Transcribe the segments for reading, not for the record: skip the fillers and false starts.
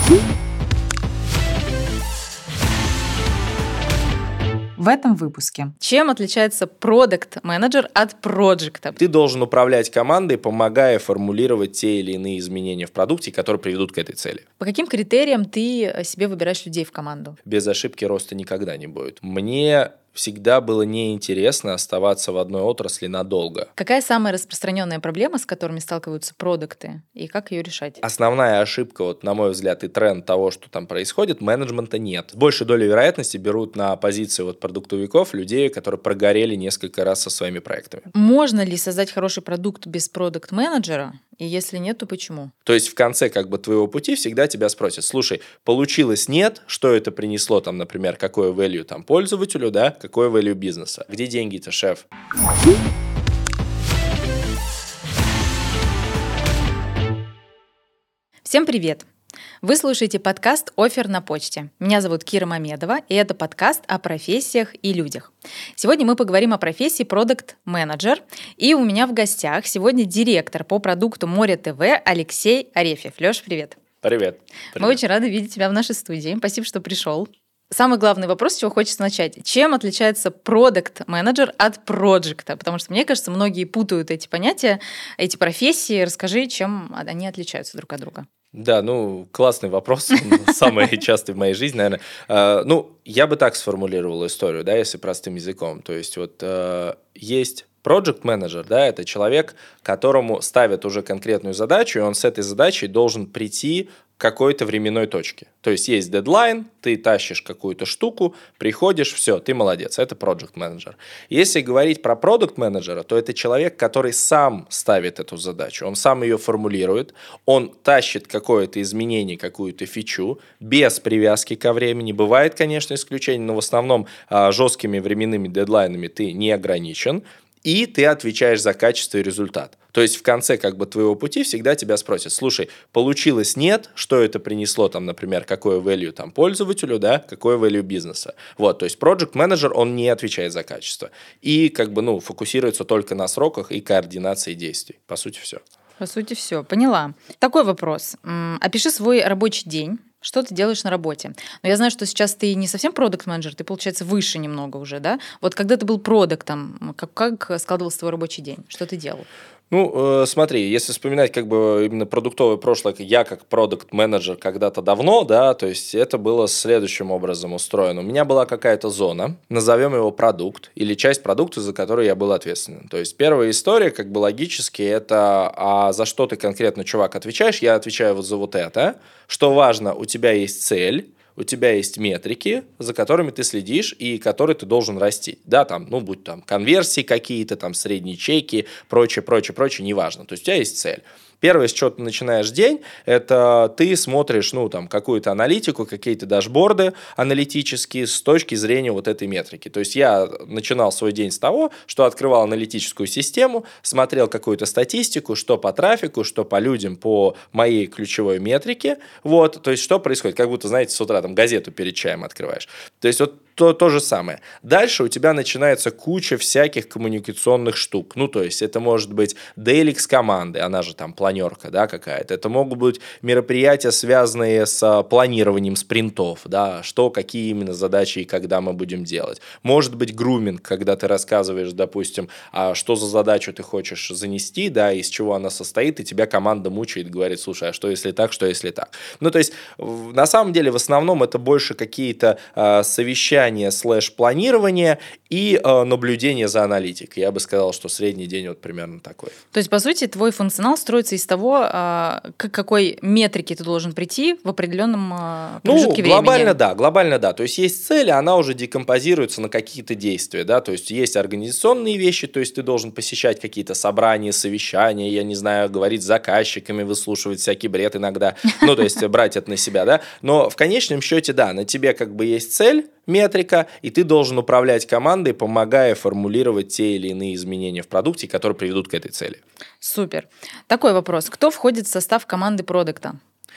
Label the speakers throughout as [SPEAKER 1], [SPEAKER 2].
[SPEAKER 1] В этом выпуске. Чем отличается продакт-менеджер от проджекта?
[SPEAKER 2] Ты должен управлять командой, помогая формулировать те или иные изменения в продукте, которые приведут к этой цели.
[SPEAKER 1] По каким критериям ты себе выбираешь людей в команду?
[SPEAKER 2] Без ошибки роста никогда не будет. Мне всегда было неинтересно оставаться в одной отрасли надолго.
[SPEAKER 1] Какая самая распространенная проблема, с которыми сталкиваются продукты, и как ее решать?
[SPEAKER 2] Основная ошибка, вот, на мой взгляд, и тренд того, что там происходит, менеджмента нет. С большей долей вероятности берут на позиции вот продуктовиков людей, которые прогорели несколько раз со своими проектами.
[SPEAKER 1] Можно ли создать хороший продукт без продакт-менеджера? И если нет, то почему?
[SPEAKER 2] То есть в конце твоего пути всегда тебя спросят: слушай, получилось, нет, что это принесло, там, например, какое value там пользователю, да, какое value бизнеса, где деньги-то, шеф?
[SPEAKER 1] Всем привет! Вы слушаете подкаст «Оффер на почте». Меня зовут Кира Мамедова, и это подкаст о профессиях и людях. Сегодня мы поговорим о профессии продакт-менеджер, и у меня в гостях сегодня директор по продукту Море ТВ Алексей Арефьев. Лёш, привет!
[SPEAKER 2] Привет!
[SPEAKER 1] Мы очень рады видеть тебя в нашей студии. Спасибо, что пришел. Самый главный вопрос, с чего хочется начать. Чем отличается продакт-менеджер от проджекта? Потому что, мне кажется, многие путают эти понятия, эти профессии. Расскажи, чем они отличаются друг от друга.
[SPEAKER 2] Да, классный вопрос, самый частый в моей жизни, наверное. Я бы так сформулировал историю, да, если простым языком. То есть есть проджект-менеджер, да, это человек, которому ставят уже конкретную задачу, и он с этой задачей должен прийти к какой-то временной точке. То есть дедлайн, ты тащишь какую-то штуку, приходишь, все, ты молодец, это проджект-менеджер. Если говорить про продакт-менеджера, то это человек, который сам ставит эту задачу, он сам ее формулирует, он тащит какое-то изменение, какую-то фичу, без привязки ко времени. Бывает, конечно, исключение, но в основном жесткими временными дедлайнами ты не ограничен, и ты отвечаешь за качество и результат. То есть в конце твоего пути всегда тебя спросят: слушай, получилось, нет, что это принесло, там, например, какое value там пользователю, да, какое value бизнеса. Вот, то есть project менеджер, он не отвечает за качество и фокусируется только на сроках и координации действий. По сути, все.
[SPEAKER 1] По сути, все. Поняла. Такой вопрос. Опиши свой рабочий день. Что ты делаешь на работе? Но я знаю, что сейчас ты не совсем продакт-менеджер, ты, получается, выше немного уже, да? Вот когда ты был продактом, как складывался твой рабочий день? Что ты делал?
[SPEAKER 2] Смотри, если вспоминать именно продуктовое прошлое, я как продакт-менеджер когда-то давно, да, то есть это было следующим образом устроено. У меня была какая-то зона, назовем его продукт, или часть продукта, за который я был ответственен. То есть первая история, логически, это за что ты конкретно, чувак, отвечаешь? Я отвечаю вот за вот это. Что важно, у тебя есть цель, у тебя есть метрики, за которыми ты следишь и которые ты должен растить. Да, будь там конверсии какие-то, там средние чеки, прочее, неважно. То есть у тебя есть цель. Первое, с чего ты начинаешь день, это ты смотришь, какую-то аналитику, какие-то дашборды аналитические с точки зрения вот этой метрики. То есть я начинал свой день с того, что открывал аналитическую систему, смотрел какую-то статистику, что по трафику, что по людям, по моей ключевой метрике. Вот, то есть что происходит? Как будто, знаете, с утра газету перед чаем открываешь. То есть то же самое. Дальше у тебя начинается куча всяких коммуникационных штук. То есть это может быть дейликс команды, она же там планерка, да, какая-то. Это могут быть мероприятия, связанные с планированием спринтов, да, какие именно задачи и когда мы будем делать. Может быть груминг, когда ты рассказываешь, допустим, что за задачу ты хочешь занести, да, из чего она состоит, и тебя команда мучает, говорит: слушай, а что если так, что если так? То есть на самом деле в основном это больше какие-то совещания, /планирование и наблюдение за аналитикой. Я бы сказал, что средний день примерно такой.
[SPEAKER 1] То есть, по сути, твой функционал строится из того, к какой метрике ты должен прийти в определенном промежутке времени.
[SPEAKER 2] Глобально да. То есть, есть цель, она уже декомпозируется на какие-то действия, да, то есть, есть организационные вещи, то есть, ты должен посещать какие-то собрания, совещания, я не знаю, говорить с заказчиками, выслушивать всякий бред иногда, то есть, брать это на себя, да, но в конечном счете, да, на тебе есть цель, метрика, и ты должен управлять командой, помогая формулировать те или иные изменения в продукте, которые приведут к этой цели.
[SPEAKER 1] Супер. Такой вопрос. Кто входит в состав команды продакта?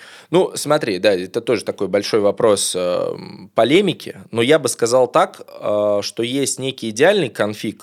[SPEAKER 2] Смотри, да, это тоже такой большой вопрос полемики, но я бы сказал так, что есть некий идеальный конфиг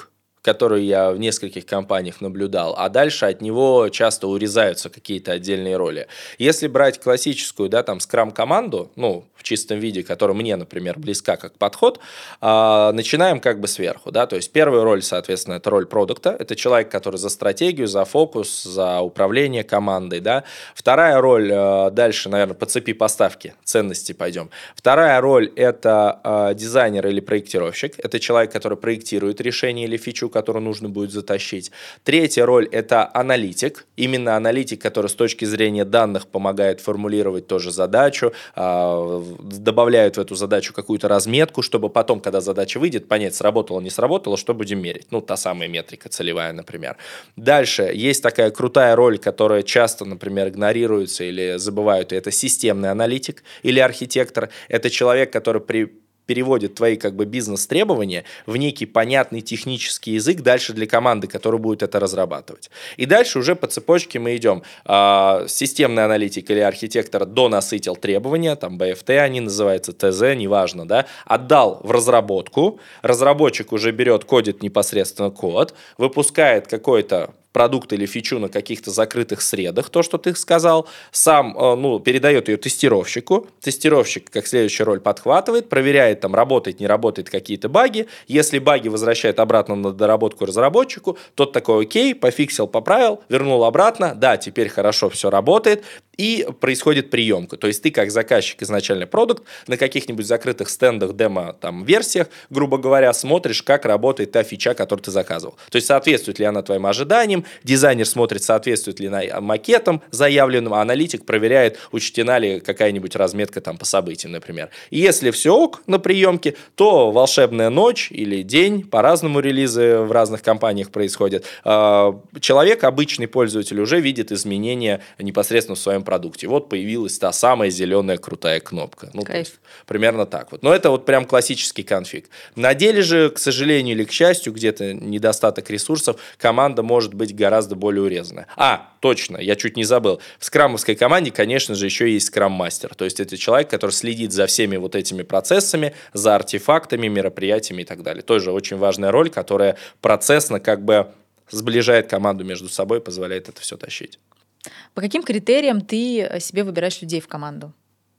[SPEAKER 2] которую я в нескольких компаниях наблюдал, а дальше от него часто урезаются какие-то отдельные роли. Если брать классическую, да, там, скрам-команду, ну, в чистом виде, которая мне, например, близка как подход, начинаем как бы сверху, да, то есть первая роль, соответственно, это роль продукта, это человек, который за стратегию, за фокус, за управление командой, да. Вторая роль, дальше, наверное, по цепи поставки ценности пойдем. Вторая роль – это дизайнер или проектировщик, это человек, который проектирует решение или фичу, которую нужно будет затащить. Третья роль – это аналитик. Именно аналитик, который с точки зрения данных помогает формулировать тоже задачу, добавляет в эту задачу какую-то разметку, чтобы потом, когда задача выйдет, понять, сработало, не сработало, что будем мерить. Ну, та самая метрика целевая, например. Дальше есть такая крутая роль, которая часто, например, игнорируется или забывают, и это системный аналитик или архитектор. Это человек, который переводит твои как бы бизнес-требования в некий понятный технический язык дальше для команды, которая будет это разрабатывать. И дальше уже по цепочке мы идем. Системный аналитик или архитектор донасытил требования, там БФТ они называются, ТЗ, неважно, да, отдал в разработку, разработчик уже берет, кодит непосредственно код, выпускает какой-то продукт или фичу на каких-то закрытых средах, то, что ты сказал, сам передает ее тестировщику, тестировщик, как следующая роль, подхватывает, проверяет, там, работает, не работает какие-то баги, если баги возвращает обратно на доработку разработчику, тот такой, окей, пофиксил, поправил, вернул обратно, да, теперь хорошо все работает, и происходит приемка, то есть ты как заказчик, изначально продукт, на каких-нибудь закрытых стендах, демо, там, версиях, грубо говоря, смотришь, как работает та фича, которую ты заказывал, то есть соответствует ли она твоим ожиданиям, дизайнер смотрит, соответствует ли она макетам заявленным, а аналитик проверяет, учтена ли какая-нибудь разметка там по событиям, например. И если все ок на приемке, то волшебная ночь или день, по-разному релизы в разных компаниях происходят, человек, обычный пользователь, уже видит изменения непосредственно в своем продукте. Вот появилась та самая зеленая крутая кнопка. Ну, то есть, примерно так вот. Но это вот прям классический конфиг. На деле же, к сожалению или к счастью, где-то недостаток ресурсов, команда может быть гораздо более урезанная. Точно, я чуть не забыл. В скрамовской команде, конечно же, еще есть скрам-мастер. То есть это человек, который следит за всеми вот этими процессами, за артефактами, мероприятиями и так далее. Тоже очень важная роль, которая процессно как бы сближает команду между собой, позволяет это все тащить.
[SPEAKER 1] По каким критериям ты себе выбираешь людей в команду?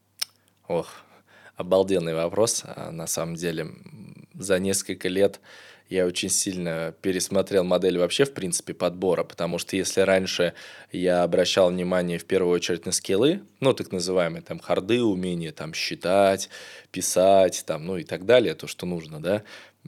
[SPEAKER 2] Ох, обалденный вопрос. На самом деле, за несколько лет я очень сильно пересмотрел модель вообще, в принципе, подбора, потому что если раньше я обращал внимание в первую очередь на скиллы, ну, так называемые, там, харды, умения, там, считать, писать, там, ну, и так далее, то, что нужно, да,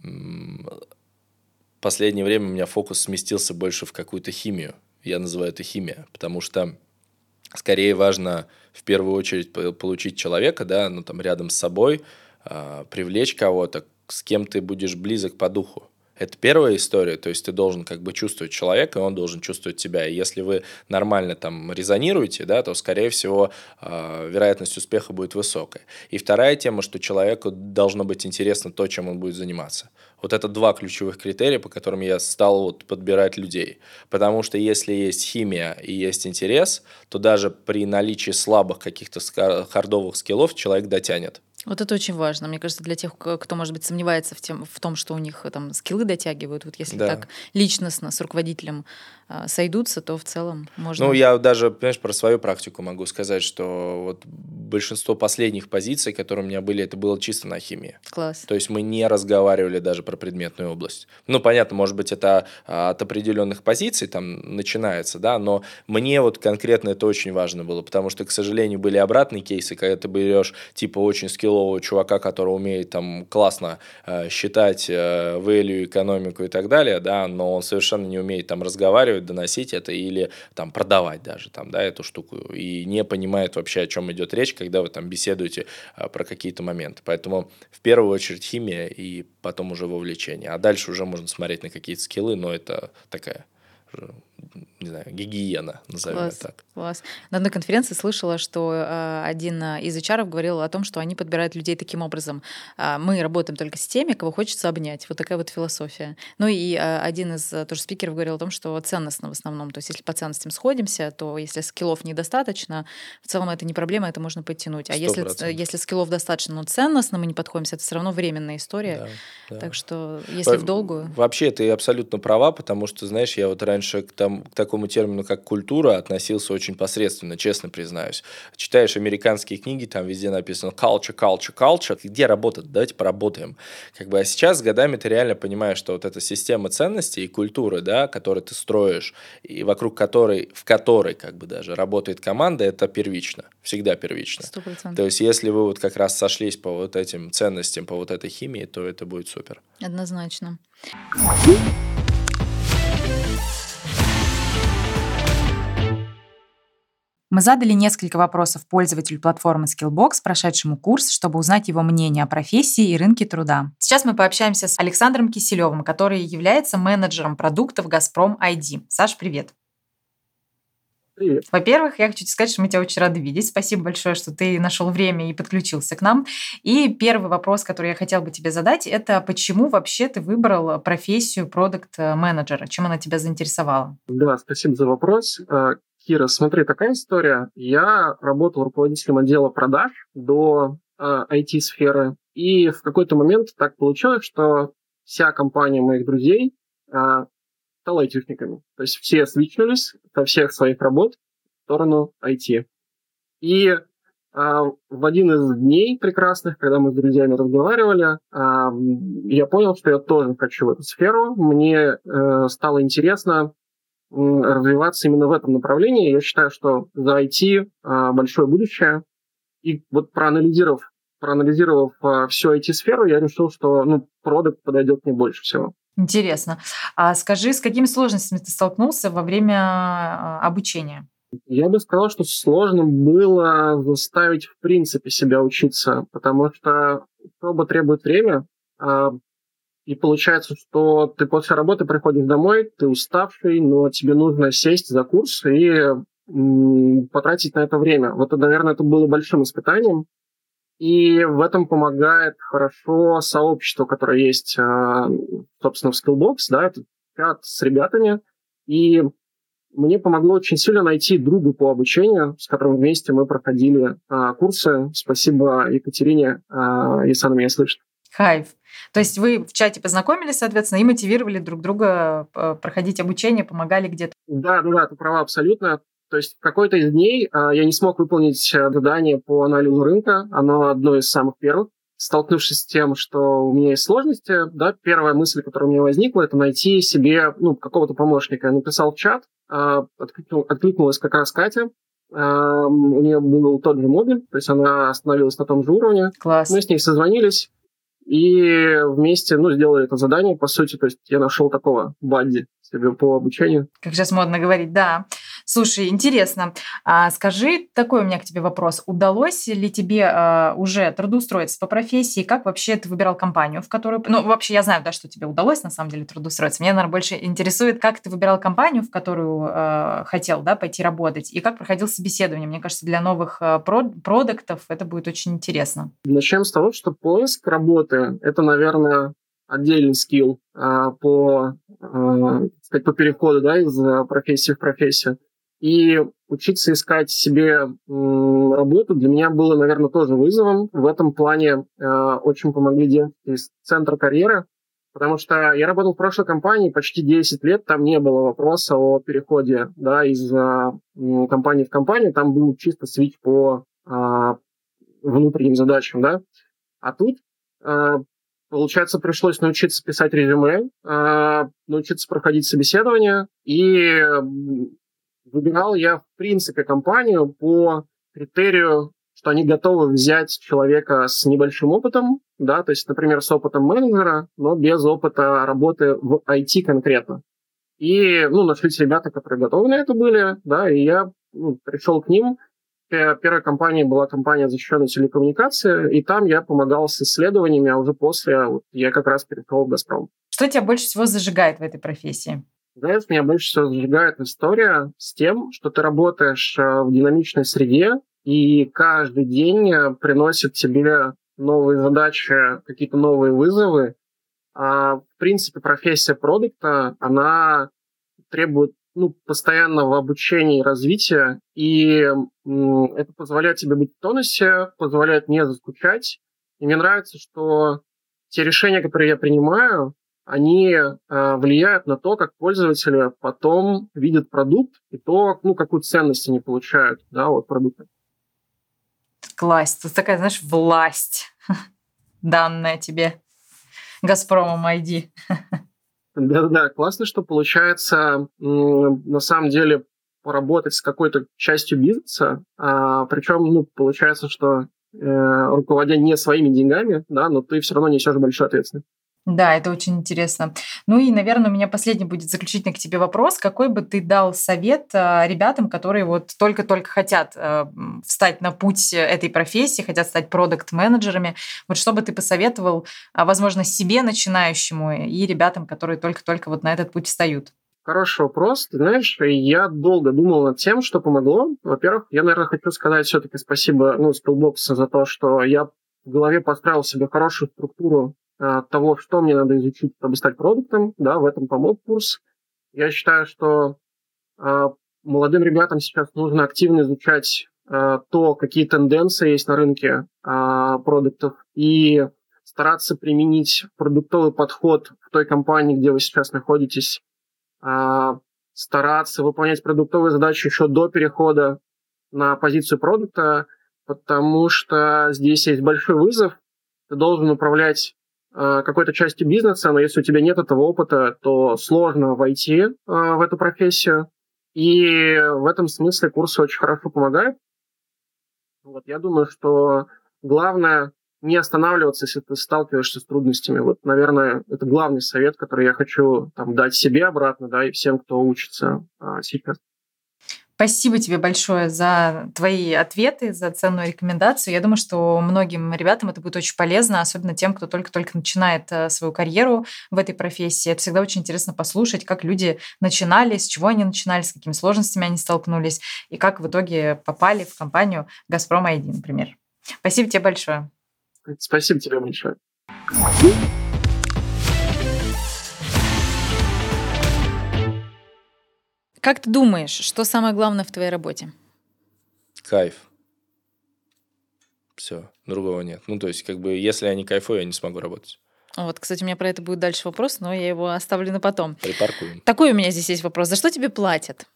[SPEAKER 2] в последнее время у меня фокус сместился больше в какую-то химию. Я называю это химия, потому что скорее важно в первую очередь получить человека, да, ну, там, рядом с собой, привлечь кого-то, с кем ты будешь близок по духу. Это первая история, то есть ты должен как бы чувствовать человека, и он должен чувствовать тебя. И если вы нормально там резонируете, да, то, скорее всего, вероятность успеха будет высокая. И вторая тема, что человеку должно быть интересно то, чем он будет заниматься. Вот это два ключевых критерия, по которым я стал вот подбирать людей. Потому что если есть химия и есть интерес, то даже при наличии слабых каких-то хардовых скиллов человек дотянет.
[SPEAKER 1] Вот это очень важно. Мне кажется, для тех, кто, может быть, сомневается в том, что у них там скиллы дотягивают, вот если так личностно с руководителем сойдутся, то в целом можно...
[SPEAKER 2] Ну, я даже, понимаешь, про свою практику могу сказать, что вот большинство последних позиций, которые у меня были, это было чисто на химии.
[SPEAKER 1] Класс.
[SPEAKER 2] То есть мы не разговаривали даже про предметную область. Ну, понятно, может быть, это от определенных позиций там начинается, да, но мне вот конкретно это очень важно было, потому что, к сожалению, были обратные кейсы, когда ты берешь типа очень скиллового чувака, который умеет там классно считать value, экономику и так далее, да, но он совершенно не умеет там разговаривать, доносить это или там продавать даже там, да, эту штуку и не понимает вообще, о чем идет речь, когда вы там беседуете про какие-то моменты. Поэтому в первую очередь химия и потом уже вовлечение. А дальше уже можно смотреть на какие-то скиллы, но это такая не знаю, гигиена, назовем
[SPEAKER 1] Класс,
[SPEAKER 2] это так.
[SPEAKER 1] класс. На одной конференции слышала, что один из HR говорил о том, что они подбирают людей таким образом. Мы работаем только с теми, кого хочется обнять. Вот такая вот философия. Ну и один из тоже спикеров говорил о том, что ценностно в основном. То есть если по ценностям сходимся, то если скиллов недостаточно, в целом это не проблема, это можно подтянуть. А
[SPEAKER 2] 100%.
[SPEAKER 1] если скиллов достаточно, но ценностно мы не подходимся, это все равно временная история.
[SPEAKER 2] Да, да.
[SPEAKER 1] Так что если в долгую...
[SPEAKER 2] Вообще, ты абсолютно права, потому что, знаешь, я вот раньше к такому термину, как культура, относился очень посредственно, честно признаюсь. Читаешь американские книги, там везде написано culture, culture, culture. Где работать? Давайте поработаем. А сейчас с годами ты реально понимаешь, что вот эта система ценностей и культуры, да, которую ты строишь, и в которой даже работает команда, это первично, всегда первично.
[SPEAKER 1] 100%.
[SPEAKER 2] То есть, если вы вот как раз сошлись по вот этим ценностям, по вот этой химии, то это будет супер.
[SPEAKER 1] Однозначно. Мы задали несколько вопросов пользователю платформы Skillbox, прошедшему курс, чтобы узнать его мнение о профессии и рынке труда. Сейчас мы пообщаемся с Александром Киселевым, который является менеджером продуктов «Газпром ID». Саш, привет.
[SPEAKER 3] Привет.
[SPEAKER 1] Во-первых, я хочу тебе сказать, что мы тебя очень рады видеть. Спасибо большое, что ты нашел время и подключился к нам. И первый вопрос, который я хотела бы тебе задать, это почему вообще ты выбрал профессию продакт-менеджера? Чем она тебя заинтересовала?
[SPEAKER 3] Да, спасибо за вопрос. Кира, смотри, такая история. Я работал руководителем отдела продаж до IT-сферы, и в какой-то момент так получилось, что вся компания моих друзей стала айтишниками. То есть все свичнулись со всех своих работ в сторону IT. И в один из дней прекрасных, когда мы с друзьями разговаривали, я понял, что я тоже хочу в эту сферу. Мне стало интересно развиваться именно в этом направлении. Я считаю, что за IT большое будущее. И вот проанализировав всю IT-сферу, я решил, что продукт подойдет мне больше всего.
[SPEAKER 1] Интересно. А скажи, с какими сложностями ты столкнулся во время обучения?
[SPEAKER 3] Я бы сказал, что сложно было заставить, в принципе, себя учиться, потому что учеба требует время, и получается, что ты после работы приходишь домой, ты уставший, но тебе нужно сесть за курс и потратить на это время. Вот, наверное, это было большим испытанием. И в этом помогает хорошо сообщество, которое есть, собственно, в Skillbox, да, это чат с ребятами. И мне помогло очень сильно найти друга по обучению, с которым вместе мы проходили курсы. Спасибо Екатерине, если она меня слышит.
[SPEAKER 1] Кайф. То есть вы в чате познакомились, соответственно, и мотивировали друг друга проходить обучение, помогали где-то?
[SPEAKER 3] Да, ты права абсолютно. То есть в какой-то из дней я не смог выполнить задание по анализу рынка. Оно одно из самых первых. Столкнувшись с тем, что у меня есть сложности, да, первая мысль, которая у меня возникла, это найти себе какого-то помощника. Я написал в чат, откликнулась как раз Катя. У нее был тот же модуль, то есть она остановилась на том же уровне.
[SPEAKER 1] Класс.
[SPEAKER 3] Мы с ней созвонились и вместе сделали это задание, по сути. То есть я нашел такого бадди себе по обучению.
[SPEAKER 1] Как сейчас модно говорить, да. Слушай, интересно. Скажи, такой у меня к тебе вопрос. Удалось ли тебе уже трудоустроиться по профессии? Как вообще ты выбирал компанию, в которую... вообще я знаю, да, что тебе удалось на самом деле трудоустроиться. Меня, наверное, больше интересует, как ты выбирал компанию, в которую хотел, да, пойти работать, и как проходил собеседование. Мне кажется, для новых продуктов это будет очень интересно.
[SPEAKER 3] Начнем с того, что поиск работы – это, наверное, отдельный скилл по переходу, да, из профессии в профессию. И учиться искать себе работу для меня было, наверное, тоже вызовом. В этом плане очень помогли девушки из центра карьеры, потому что я работал в прошлой компании почти 10 лет, там не было вопроса о переходе, да, из компании в компанию, там был чисто свич по внутренним задачам, да. А тут, получается, пришлось научиться писать резюме, научиться проходить собеседование, и выбирал я, в принципе, компанию по критерию, что они готовы взять человека с небольшим опытом, да, то есть, например, с опытом менеджера, но без опыта работы в IT конкретно. И, нашлись ребята, которые готовы на это были, да, и я пришел к ним. Первая компания была компания защищенной телекоммуникации, и там я помогал с исследованиями, а уже после я как раз перешел в «Газпром».
[SPEAKER 1] Что тебя больше всего зажигает в этой профессии?
[SPEAKER 3] Знаешь, меня больше всего зажигает история с тем, что ты работаешь в динамичной среде, и каждый день приносит тебе новые задачи, какие-то новые вызовы. В принципе, профессия продукта, она требует постоянного обучения и развития, и это позволяет тебе быть в тонусе, позволяет не заскучать. И мне нравится, что те решения, которые я принимаю, они влияют на то, как пользователи потом видят продукт и то, какую ценность они получают, да, от продукта.
[SPEAKER 1] Класс. Тут такая, знаешь, власть данная тебе Газпромом ID.
[SPEAKER 3] Да-да-да, классно, что получается на самом деле поработать с какой-то частью бизнеса, причем, получается, что руководя не своими деньгами, да, но ты все равно несешь большую ответственность.
[SPEAKER 1] Да, это очень интересно. Ну и, наверное, у меня последний будет заключительный к тебе вопрос. Какой бы ты дал совет ребятам, которые вот только-только хотят встать на путь этой профессии, хотят стать продакт-менеджерами? Вот что бы ты посоветовал, возможно, себе начинающему и ребятам, которые только-только вот на этот путь встают?
[SPEAKER 3] Хороший вопрос. Ты знаешь, я долго думал над тем, что помогло. Во-первых, я, наверное, хочу сказать все-таки спасибо Skillbox за то, что я в голове построил себе хорошую структуру того, что мне надо изучить, чтобы стать продуктом. Да, в этом помог курс. Я считаю, что молодым ребятам сейчас нужно активно изучать то, какие тенденции есть на рынке продуктов, и стараться применить продуктовый подход в той компании, где вы сейчас находитесь, стараться выполнять продуктовые задачи еще до перехода на позицию продукта, потому что здесь есть большой вызов. Ты должен управлять какой-то частью бизнеса, но если у тебя нет этого опыта, то сложно войти в эту профессию. И в этом смысле курсы очень хорошо помогают. Вот, я думаю, что главное не останавливаться, если ты сталкиваешься с трудностями. Вот, наверное, это главный совет, который я хочу дать себе обратно, да, и всем, кто учится сейчас.
[SPEAKER 1] Спасибо тебе большое за твои ответы, за ценную рекомендацию. Я думаю, что многим ребятам это будет очень полезно, особенно тем, кто только-только начинает свою карьеру в этой профессии. Это всегда очень интересно послушать, как люди начинали, с чего они начинали, с какими сложностями они столкнулись, и как в итоге попали в компанию «Газпром ID», например. Спасибо тебе большое.
[SPEAKER 3] Спасибо тебе большое.
[SPEAKER 1] Как ты думаешь, что самое главное в твоей работе?
[SPEAKER 2] Кайф. Все, другого нет. То есть, если я не кайфую, я не смогу работать.
[SPEAKER 1] Вот, кстати, у меня про это будет дальше вопрос, но я его оставлю на потом.
[SPEAKER 2] Припаркуем.
[SPEAKER 1] Такой у меня здесь есть вопрос. За что тебе платят?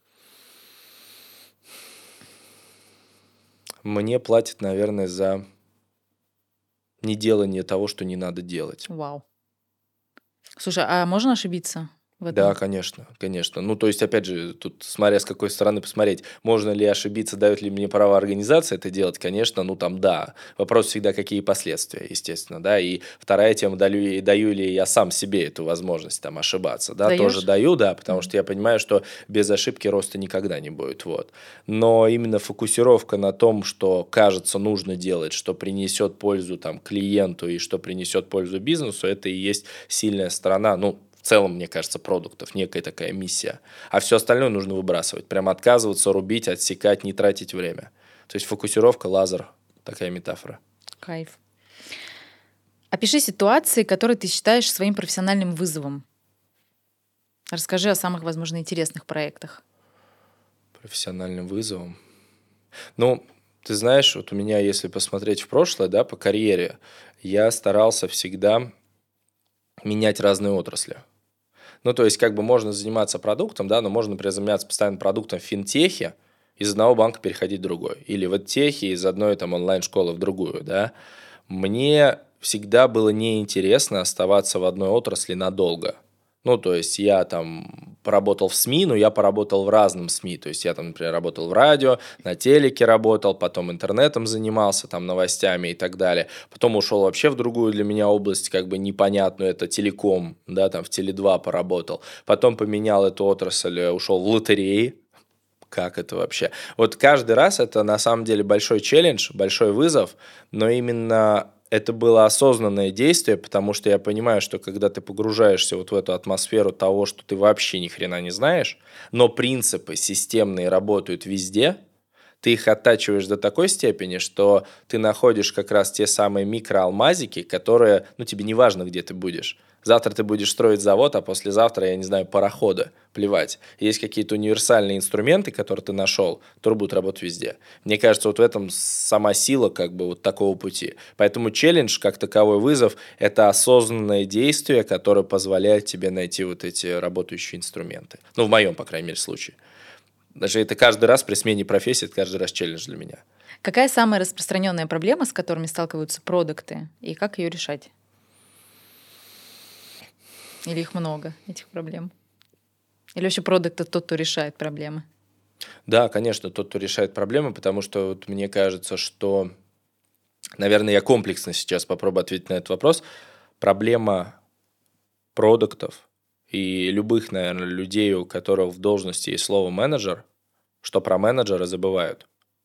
[SPEAKER 2] Мне платят, наверное, за неделание того, что не надо делать.
[SPEAKER 1] Вау. Слушай, а можно ошибиться?
[SPEAKER 2] Да, конечно, конечно. То есть, опять же, тут смотря с какой стороны посмотреть, можно ли ошибиться, дает ли мне право организация это делать, конечно, да. Вопрос всегда, какие последствия, естественно, да. И вторая тема, даю ли я сам себе эту возможность ошибаться, да.
[SPEAKER 1] Даешь?
[SPEAKER 2] Тоже даю, да, потому что я понимаю, что без ошибки роста никогда не будет, вот. Но именно фокусировка на том, что кажется нужно делать, что принесет пользу клиенту и что принесет пользу бизнесу, это и есть сильная сторона, в целом, мне кажется, продуктов, некая такая миссия. А все остальное нужно выбрасывать. Прям отказываться, рубить, отсекать, не тратить время. То есть фокусировка, лазер, такая метафора.
[SPEAKER 1] Кайф. Опиши ситуации, которые ты считаешь своим профессиональным вызовом. Расскажи о самых, возможно, интересных проектах.
[SPEAKER 2] Профессиональным вызовом? Ты знаешь, вот у меня, если посмотреть в прошлое, да, по карьере, я старался всегда менять разные отрасли. То есть, можно заниматься продуктом, да, но можно, например, заниматься постоянно продуктом в финтехе, из одного банка переходить в другой. Или в эдтехе из одной онлайн-школы в другую, да. Мне всегда было неинтересно оставаться в одной отрасли надолго. То есть, я поработал в СМИ, но я поработал в разном СМИ. То есть, я например, работал в радио, на телеке работал, потом интернетом занимался, новостями и так далее. Потом ушел вообще в другую для меня область, непонятную, это телеком, да, в Теле2 поработал. Потом поменял эту отрасль, ушел в лотереи. Как это вообще? Вот каждый раз это на самом деле большой челлендж, большой вызов, но именно это было осознанное действие, потому что я понимаю, что когда ты погружаешься вот в эту атмосферу того, что ты вообще ни хрена не знаешь, но принципы системные работают везде, ты их оттачиваешь до такой степени, что ты находишь как раз те самые микроалмазики, которые, ну, тебе не важно, где ты будешь. Завтра ты будешь строить завод, а послезавтра, я не знаю, пароходы, плевать. Есть какие-то универсальные инструменты, которые ты нашел, которые будут работать везде. Мне кажется, вот в этом сама сила как бы вот такого пути. Поэтому челлендж, как таковой вызов, это осознанное действие, которое позволяет тебе найти вот эти работающие инструменты. Ну, в моем, по крайней мере, случае. Даже это каждый раз при смене профессии, это каждый раз челлендж для меня.
[SPEAKER 1] Какая самая распространенная проблема, с которыми сталкиваются продукты, и как ее решать? Или их много, этих проблем? Или вообще продукт — это тот, кто решает проблемы?
[SPEAKER 2] Да, конечно, тот, кто решает проблемы, потому что вот мне кажется, что, наверное, я комплексно сейчас попробую ответить на этот вопрос. Проблема продуктов и любых, наверное, людей, у которых в должности есть слово менеджер, что про менеджера забывают.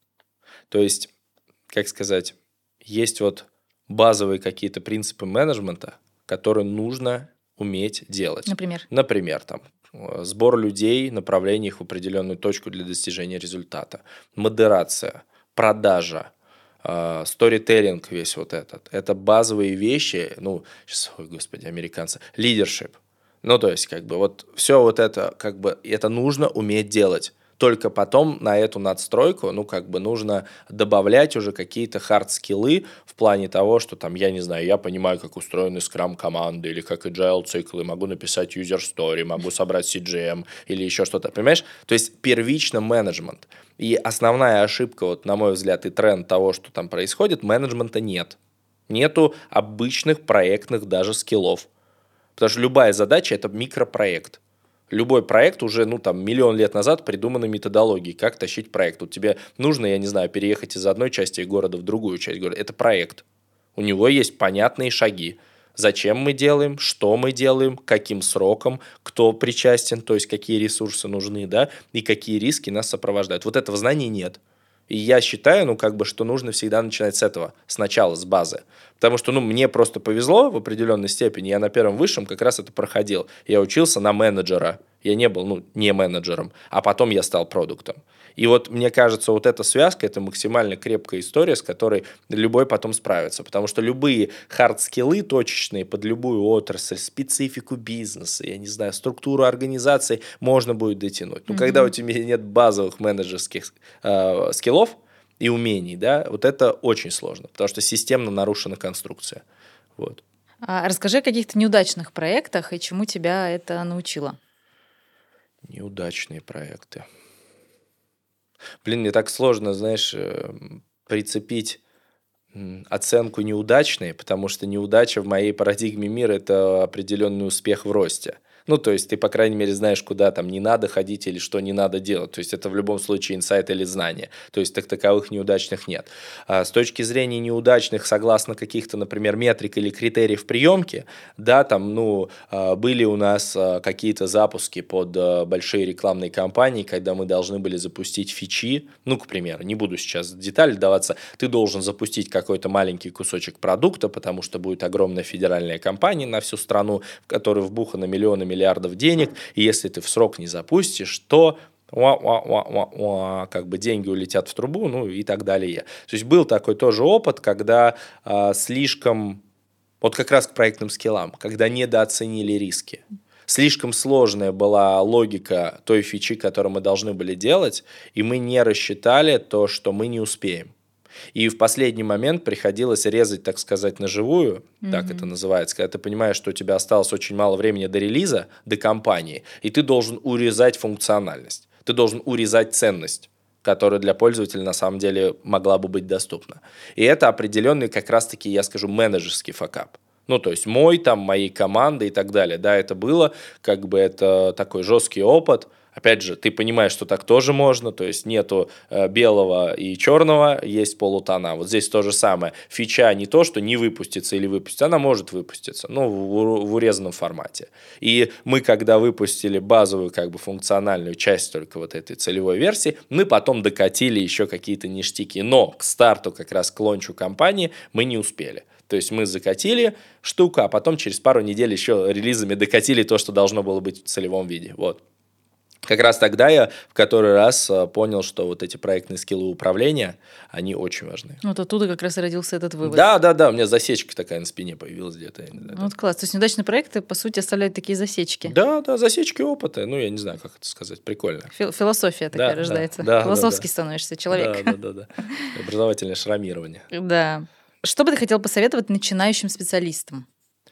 [SPEAKER 2] То есть, как сказать, есть вот базовые какие-то принципы менеджмента, которые нужно уметь делать. Например, там, сбор людей, направление их в определенную точку для достижения результата, модерация, продажа, сторителлинг весь вот этот. Это базовые вещи, ну, сейчас, ой, господи, американцы, лидершип. Ну, то есть, как бы, вот все вот это, как бы, это нужно уметь делать. Только потом на эту надстройку, ну, как бы нужно добавлять уже какие-то хард-скиллы в плане того, что там, я не знаю, я понимаю, как устроены скрам-команды или как agile-циклы, могу написать user-story, могу собрать CGM или еще что-то, понимаешь? То есть первично менеджмент. И основная ошибка, вот, на мой взгляд, и тренд того, что там происходит, менеджмента нет. Нету обычных проектных даже скиллов. Потому что любая задача – это микропроект. Любой проект уже, ну, там, миллион лет назад придуманы методологии, как тащить проект. Вот тебе нужно, я не знаю, переехать из одной части города в другую часть города. Это проект. У него есть понятные шаги. Зачем мы делаем, что мы делаем, каким сроком, кто причастен, то есть какие ресурсы нужны, да, и какие риски нас сопровождают. Вот этого знания нет. И я считаю, ну, как бы, что нужно всегда начинать с этого, сначала, с базы. Потому что, ну, мне просто повезло в определенной степени. Я на первом высшем как раз это проходил. Я учился на менеджера. Я не был, ну, не менеджером. А потом я стал продуктом. И вот, мне кажется, вот эта связка, это максимально крепкая история, с которой любой потом справится. Потому что любые хард-скиллы точечные под любую отрасль, специфику бизнеса, я не знаю, структуру организации можно будет дотянуть. Но когда у тебя нет базовых менеджерских скиллов и умений, да, вот это очень сложно, потому что системно нарушена конструкция. Вот.
[SPEAKER 1] Расскажи о каких-то неудачных проектах и чему тебя это научило.
[SPEAKER 2] Неудачные проекты. Блин, мне так сложно, знаешь, прицепить оценку неудачной, потому что неудача в моей парадигме мира – это определенный успех в росте. Ну, то есть ты, по крайней мере, знаешь, куда там не надо ходить или что не надо делать. То есть это в любом случае инсайт или знание. То есть таковых неудачных нет. С точки зрения неудачных, согласно каких-то, например, метрик или критериев приемки, да, там, ну, были у нас какие-то запуски под большие рекламные кампании, когда мы должны были запустить фичи. Ну, к примеру, не буду сейчас в детали вдаваться, ты должен запустить какой-то маленький кусочек продукта, потому что будет огромная федеральная кампания на всю страну, в которую вбухано миллионы миллиардов денег, и если ты в срок не запустишь, то как бы деньги улетят в трубу, ну и так далее. То есть был такой тоже опыт, когда слишком, вот как раз к проектным скиллам, когда недооценили риски. Слишком сложная была логика той фичи, которую мы должны были делать, и мы не рассчитали то, что мы не успеем. И в последний момент приходилось резать, так сказать, на живую, так это называется, когда ты понимаешь, что у тебя осталось очень мало времени до релиза, до кампании, и ты должен урезать функциональность, ты должен урезать ценность, которая для пользователя на самом деле могла бы быть доступна. И это определенный как раз-таки, я скажу, менеджерский факап. Ну, то есть мой, там, моей команды и так далее. Да, это было, как бы это такой жесткий опыт. Опять же, ты понимаешь, что так тоже можно, то есть нету белого и черного, есть полутона. Вот здесь то же самое. Фича не то, что не выпустится или выпустится, она может выпуститься, но в урезанном формате. И мы, когда выпустили базовую как бы функциональную часть только вот этой целевой версии, мы потом докатили еще какие-то ништяки. Но к старту, как раз к лончу компании мы не успели. То есть мы закатили штуку, а потом через пару недель еще релизами докатили то, что должно было быть в целевом виде. Вот. Как раз тогда я в который раз понял, что вот эти проектные скиллы управления, они очень важны.
[SPEAKER 1] Вот оттуда как раз и родился этот вывод.
[SPEAKER 2] Да, у меня засечка такая на спине появилась где-то.
[SPEAKER 1] Вот класс. То есть неудачные проекты, по сути, оставляют такие засечки.
[SPEAKER 2] Да, засечки опыта. Я не знаю, как это сказать. Прикольно.
[SPEAKER 1] Философия такая рождается. Философский становишься человек.
[SPEAKER 2] Да. Образовательное шрамирование.
[SPEAKER 1] Да. Что бы ты хотел посоветовать начинающим специалистам?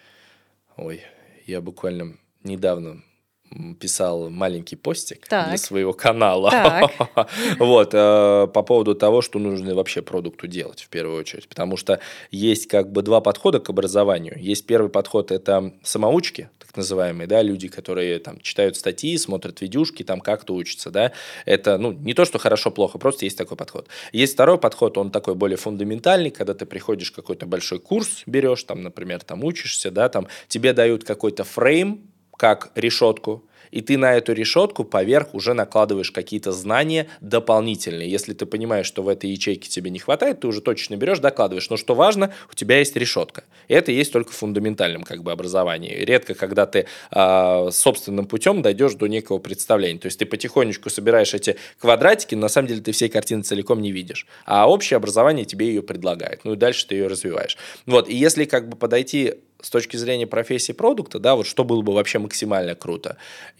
[SPEAKER 2] Ой, я буквально недавно писал маленький постик для своего канала. Вот, по поводу того, что нужно вообще продукту делать в первую очередь. Потому что есть как бы два подхода к образованию. Есть первый подход – это самоучки, так называемые, да, люди, которые там читают статьи, смотрят видюшки, там как-то учатся, да. Это, не то, что хорошо-плохо, просто есть такой подход. Есть второй подход, он такой более фундаментальный, когда ты приходишь в какой-то большой курс, берешь, там, например, там учишься, да, там тебе дают какой-то фрейм, как решетку, и ты на эту решетку поверх уже накладываешь какие-то знания дополнительные. Если ты понимаешь, что в этой ячейке тебе не хватает, ты уже точно берешь, докладываешь. Но что важно, у тебя есть решетка. И это есть только в фундаментальном образовании. Редко, когда ты собственным путем дойдешь до некого представления. То есть ты потихонечку собираешь эти квадратики, но на самом деле ты всей картины целиком не видишь. А общее образование тебе ее предлагает. И дальше ты ее развиваешь. Вот. И если подойти с точки зрения профессии продукта, да, вот что было бы вообще максимально круто,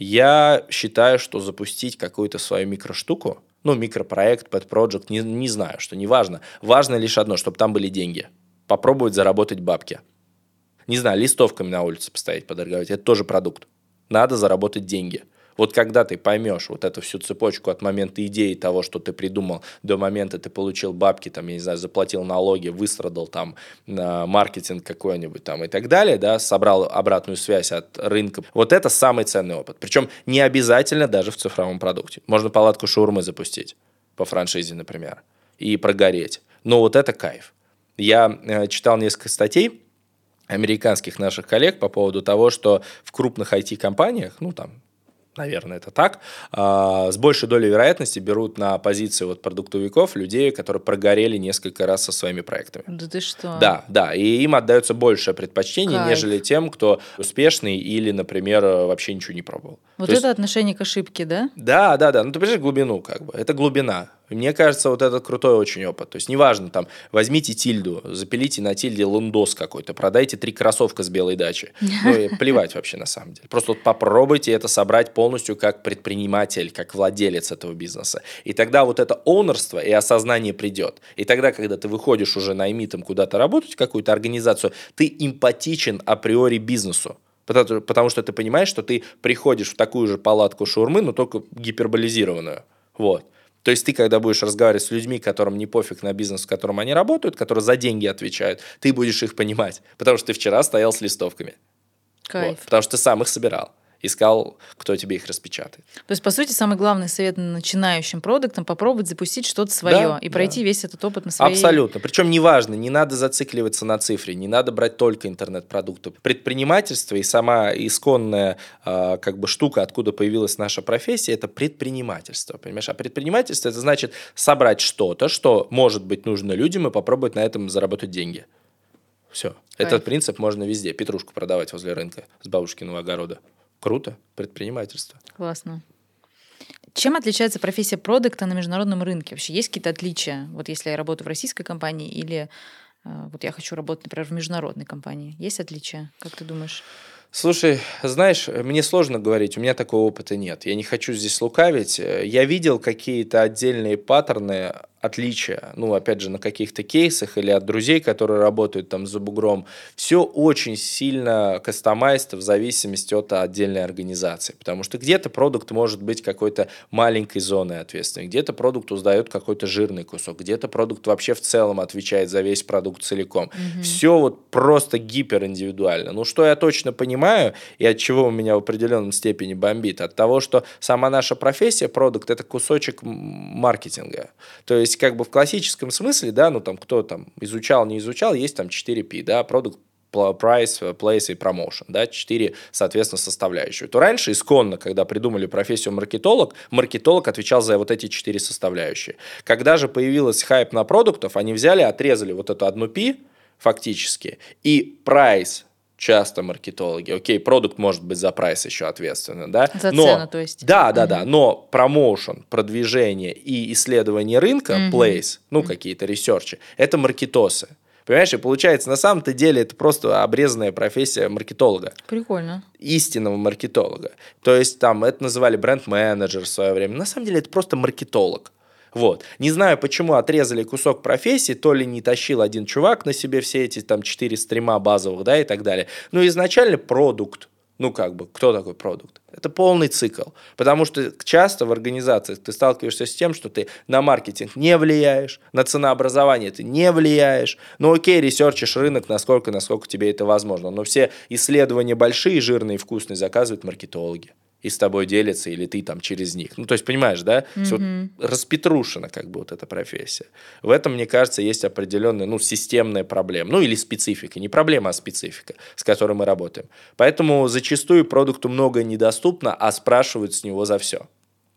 [SPEAKER 2] я считаю, что запустить какую-то свою микроштуку, микропроект, pet project, не знаю, что не важно. Важно лишь одно, чтобы там были деньги. Попробовать заработать бабки. Не знаю, листовками на улице постоять, подорговать, это тоже продукт. Надо заработать деньги. Вот когда ты поймешь вот эту всю цепочку от момента идеи того, что ты придумал, до момента ты получил бабки, там, я не знаю, заплатил налоги, выстрадал там маркетинг какой-нибудь там и так далее, да, собрал обратную связь от рынка. Вот это самый ценный опыт. Причем не обязательно даже в цифровом продукте. Можно палатку шаурмы запустить по франшизе, например, и прогореть. Но вот это кайф. Я читал несколько статей американских наших коллег по поводу того, что в крупных IT-компаниях, наверное, это так, с большей долей вероятности берут на позиции продуктовиков людей, которые прогорели несколько раз со своими проектами.
[SPEAKER 1] Да ты что?
[SPEAKER 2] Да, и им отдается большее предпочтение,
[SPEAKER 1] Кайф.
[SPEAKER 2] Нежели тем, кто успешный или, например, вообще ничего не пробовал.
[SPEAKER 1] Вот это отношение к ошибке, да?
[SPEAKER 2] Да, ты понимаешь глубину, это глубина. Мне кажется, вот это крутой очень опыт. То есть, неважно, там, возьмите тильду, запилите на тильде лундос какой-то, продайте 3 кроссовка с белой дачи. Плевать вообще на самом деле. Просто попробуйте это собрать полностью как предприниматель, как владелец этого бизнеса. И тогда вот это оунерство и осознание придет. И тогда, когда ты выходишь уже наймитом куда-то работать в какую-то организацию, ты эмпатичен априори бизнесу. Потому что ты понимаешь, что ты приходишь в такую же палатку шаурмы, но только гиперболизированную. Вот. То есть ты, когда будешь разговаривать с людьми, которым не пофиг на бизнес, в котором они работают, которые за деньги отвечают, ты будешь их понимать, потому что ты вчера стоял с листовками.
[SPEAKER 1] Кайф.
[SPEAKER 2] Вот, потому что ты сам их собирал. Искал, кто тебе их распечатает.
[SPEAKER 1] То есть, по сути, самый главный совет начинающим продуктам – попробовать запустить что-то свое и пройти весь этот опыт на своей...
[SPEAKER 2] Абсолютно. Причем неважно, не надо зацикливаться на цифре, не надо брать только интернет-продукты. Предпринимательство и сама исконная штука, откуда появилась наша профессия, это предпринимательство. Понимаешь? А предпринимательство – это значит собрать что-то, что может быть нужно людям, и попробовать на этом заработать деньги. Все. Этот принцип можно везде. Петрушку продавать возле рынка с бабушкиного огорода. Круто, предпринимательство.
[SPEAKER 1] Классно. Чем отличается профессия продукта на международном рынке? Вообще есть какие-то отличия? Вот если я работаю в российской компании или вот я хочу работать, например, в международной компании. Есть отличия? Как ты думаешь?
[SPEAKER 2] Слушай, знаешь, мне сложно говорить, у меня такого опыта нет. Я не хочу здесь лукавить. Я видел какие-то отдельные паттерны, отличия, опять же, на каких-то кейсах или от друзей, которые работают там за бугром. Все очень сильно кастомайзд в зависимости от отдельной организации. Потому что где-то продукт может быть какой-то маленькой зоной ответственной, где-то продукт узнает какой-то жирный кусок, где-то продукт вообще в целом отвечает за весь продукт целиком. Все просто гипериндивидуально. Что я точно понимаю и от чего у меня в определенном степени бомбит, от того, что сама наша профессия, продукт, это кусочек маркетинга. То есть в классическом смысле, да, кто там изучал, не изучал, есть там 4P, да, продукт, price, place и promotion, да, 4, соответственно, составляющие. То раньше, исконно, когда придумали профессию маркетолог отвечал за вот эти 4 составляющие. Когда же появился хайп на продуктов, они взяли, отрезали вот эту одну P, фактически, и прайс часто маркетологи. Окей, продукт может быть за прайс еще ответственен, да?
[SPEAKER 1] За цену, то есть.
[SPEAKER 2] Да, но промоушен, продвижение и исследование рынка, place, какие-то ресерчи, это маркетосы. Понимаешь, и получается, на самом-то деле это просто обрезанная профессия маркетолога.
[SPEAKER 1] Прикольно.
[SPEAKER 2] Истинного маркетолога. То есть там это называли бренд-менеджер в свое время. На самом деле это просто маркетолог. Вот. Не знаю, почему отрезали кусок профессии, то ли не тащил один чувак на себе все эти там 4 стрима базовых, да, и так далее. Но изначально продукт. Кто такой продукт? Это полный цикл. Потому что часто в организациях ты сталкиваешься с тем, что ты на маркетинг не влияешь, на ценообразование ты не влияешь. Окей, ресерчишь рынок, насколько тебе это возможно. Но все исследования большие, жирные и вкусные заказывают маркетологи. И с тобой делятся, или ты там через них. То есть, понимаешь, да? Все распетрушена вот эта профессия. В этом, мне кажется, есть определенная, системная проблема. Или специфика. Не проблема, а специфика, с которой мы работаем. Поэтому зачастую продукту многое недоступно, а спрашивают с него за все.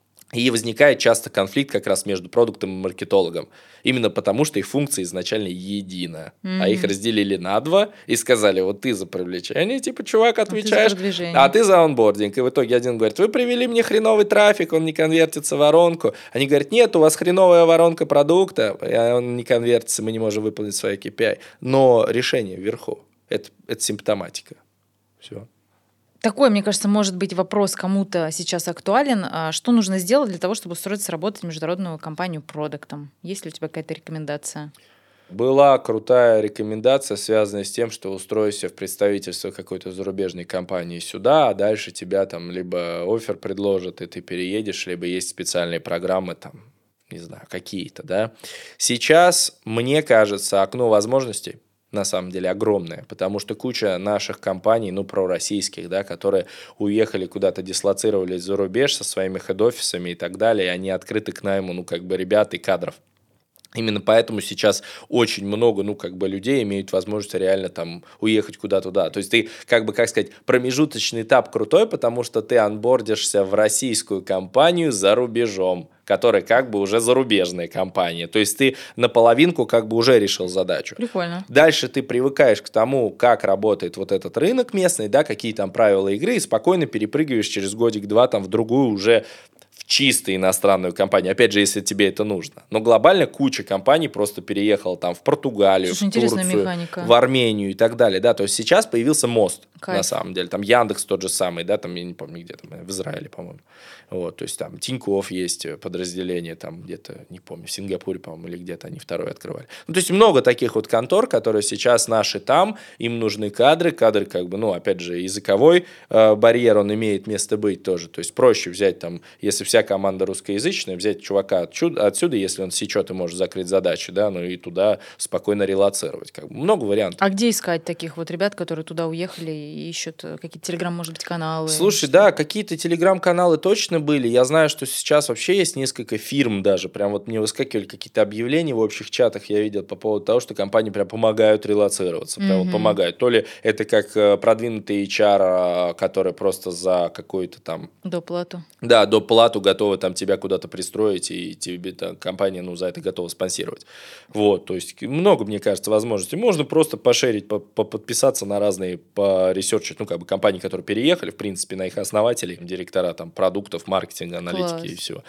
[SPEAKER 2] И возникает часто конфликт как раз между продуктом и маркетологом. Именно потому, что их функция изначально едина. А их разделили на два и сказали, вот ты за привлечение, чувак, отвечаешь, а ты за онбординг. И в итоге один говорит, вы привели мне хреновый трафик, он не конвертится в воронку. Они говорят, нет, у вас хреновая воронка продукта, он не конвертится, мы не можем выполнить свой KPI. Но решение вверху. Это симптоматика. Все.
[SPEAKER 1] Такой, мне кажется, может быть вопрос кому-то сейчас актуален. Что нужно сделать для того, чтобы устроиться работать в международную компанию продуктом? Есть ли у тебя какая-то рекомендация?
[SPEAKER 2] Была крутая рекомендация, связанная с тем, что устройся в представительство какой-то зарубежной компании сюда, а дальше тебя там либо оффер предложат, и ты переедешь, либо есть специальные программы там, не знаю, какие-то, да. Сейчас, мне кажется, окно возможностей на самом деле огромное, потому что куча наших компаний, пророссийских, да, которые уехали куда-то, дислоцировались за рубеж со своими хед-офисами и так далее, и они открыты к найму, ребят и кадров. Именно поэтому сейчас очень много, людей имеют возможность реально там уехать куда-то туда. То есть ты, промежуточный этап крутой, потому что ты анбордишься в российскую компанию за рубежом, которая уже зарубежная компания. То есть ты наполовинку уже решил задачу.
[SPEAKER 1] Прикольно.
[SPEAKER 2] Дальше ты привыкаешь к тому, как работает вот этот рынок местный, да, какие там правила игры, и спокойно перепрыгиваешь через годик-два там в другую уже в чисто иностранную компанию, опять же, если тебе это нужно. Но глобально куча компаний просто переехала там в Португалию, в Турцию, в Армению и так далее. Да? То есть сейчас появился мост, на самом деле. Там Яндекс тот же самый, да, там, я не помню, где там, в Израиле, по-моему. Вот, то есть там Тинькофф есть подразделение, там где-то, не помню, в Сингапуре, по-моему, или где-то они второй открывали. То есть много таких вот контор, которые сейчас наши там, им нужны кадры, опять же, языковой барьер, он имеет место быть тоже. То есть проще взять там, если вся команда русскоязычная, взять чувака отсюда, если он сечет и может закрыть задачи, да, и туда спокойно релоцировать. Много вариантов.
[SPEAKER 1] А где искать таких вот ребят, которые туда уехали и ищут какие-то телеграм, может быть, каналы?
[SPEAKER 2] Слушай, да, какие-то телеграм-каналы точно были. Я знаю, что сейчас вообще есть несколько фирм даже. Прям вот мне выскакивали какие-то объявления в общих чатах, я видел по поводу того, что компании прям помогают релоцироваться. Прям вот помогают. То ли это как продвинутый HR, который просто за какую-то там...
[SPEAKER 1] Доплату.
[SPEAKER 2] Да, доплату готовы там тебя куда-то пристроить, и тебе компания за это готова спонсировать. Вот, то есть много, мне кажется, возможностей. Можно просто пошерить, подписаться на разные, поресерчить, компании, которые переехали, в принципе, на их основателей, директора там продуктов, маркетинга, аналитики. Класс. И все.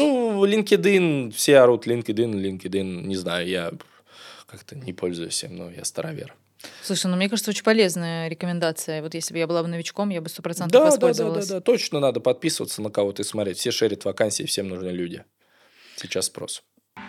[SPEAKER 2] LinkedIn, все орут LinkedIn, не знаю, я как-то не пользуюсь им, но я старовер.
[SPEAKER 1] Слушай, мне кажется, очень полезная рекомендация. Вот если бы я была бы новичком, я бы 100% воспользовалась.
[SPEAKER 2] Да, точно надо подписываться на кого-то и смотреть. Все шерят вакансии, всем нужны люди. Сейчас спрос.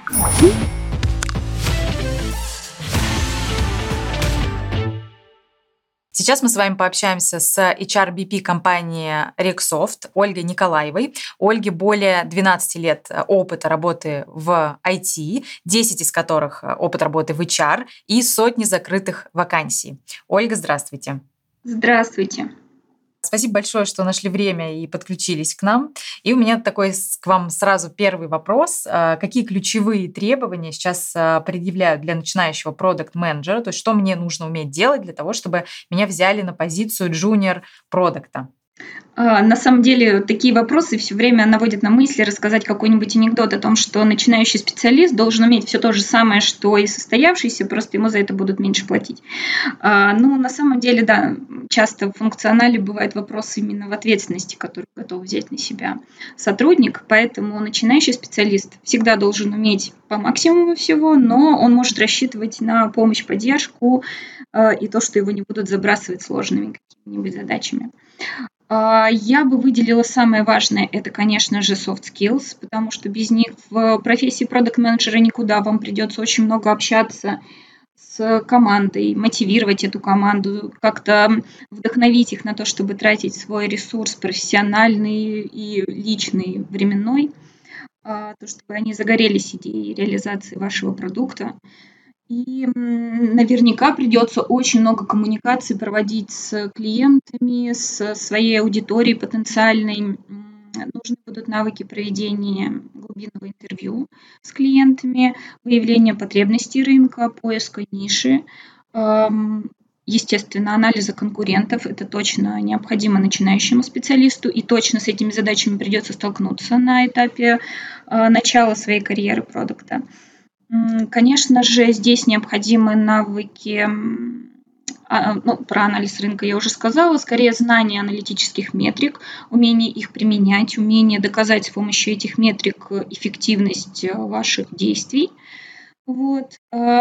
[SPEAKER 1] Сейчас мы с вами пообщаемся с HRBP компании Rexsoft Ольгой Николаевой. Ольге более 12 лет опыта работы в IT, 10 из которых опыт работы в HR и сотни закрытых вакансий. Ольга, здравствуйте.
[SPEAKER 4] Здравствуйте.
[SPEAKER 1] Спасибо большое, что нашли время и подключились к нам. И у меня такой к вам сразу первый вопрос. Какие ключевые требования сейчас предъявляют для начинающего продакт-менеджера? То есть что мне нужно уметь делать для того, чтобы меня взяли на позицию джуниор-продакта?
[SPEAKER 4] На самом деле, такие вопросы все время наводят на мысли рассказать какой-нибудь анекдот о том, что начинающий специалист должен уметь все то же самое, что и состоявшийся, просто ему за это будут меньше платить. Ну, на самом деле, да, часто в функционале бывает вопрос именно в ответственности, которую готов взять на себя сотрудник, поэтому начинающий специалист всегда должен уметь по максимуму всего, но он может рассчитывать на помощь, поддержку и то, что его не будут забрасывать сложными какими-нибудь задачами. Я бы выделила самое важное, это, конечно же, soft skills, потому что без них в профессии продакт-менеджера никуда. Вам придется очень много общаться с командой, мотивировать эту команду, как-то вдохновить их на то, чтобы тратить свой ресурс профессиональный и личный, временной, то, чтобы они загорелись идеей реализации вашего продукта. И наверняка придется очень много коммуникаций проводить с клиентами, с своей аудиторией потенциальной. Нужны будут навыки проведения глубинного интервью с клиентами, выявления потребностей рынка, поиска ниши, естественно, анализа конкурентов. Это точно необходимо начинающему специалисту, и точно с этими задачами придется столкнуться на этапе начала своей карьеры продукта. Конечно же, здесь необходимы навыки, про анализ рынка я уже сказала, скорее знание аналитических метрик, умение их применять, умение доказать с помощью этих метрик эффективность ваших действий. Вот.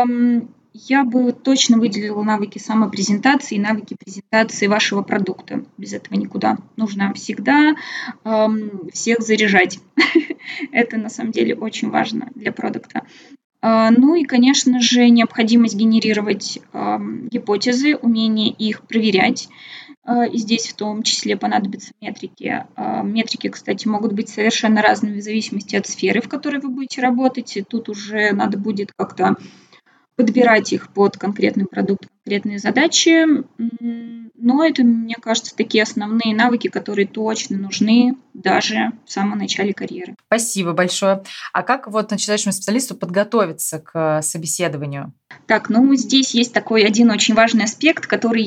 [SPEAKER 4] Я бы точно выделила навыки самопрезентации и навыки презентации вашего продукта. Без этого никуда. Нужно всегда всех заряжать. Это на самом деле очень важно для продукта. Ну и, конечно же, необходимость генерировать гипотезы, умение их проверять. И здесь в том числе понадобятся метрики. Метрики, кстати, могут быть совершенно разными в зависимости от сферы, в которой вы будете работать. И тут уже надо будет как-то подбирать их под конкретный продукт, конкретные задачи. Но это, мне кажется, такие основные навыки, которые точно нужны даже в самом начале карьеры.
[SPEAKER 1] Спасибо большое. А как вот начинающему специалисту подготовиться к собеседованию?
[SPEAKER 4] Так, ну здесь есть такой один очень важный аспект, который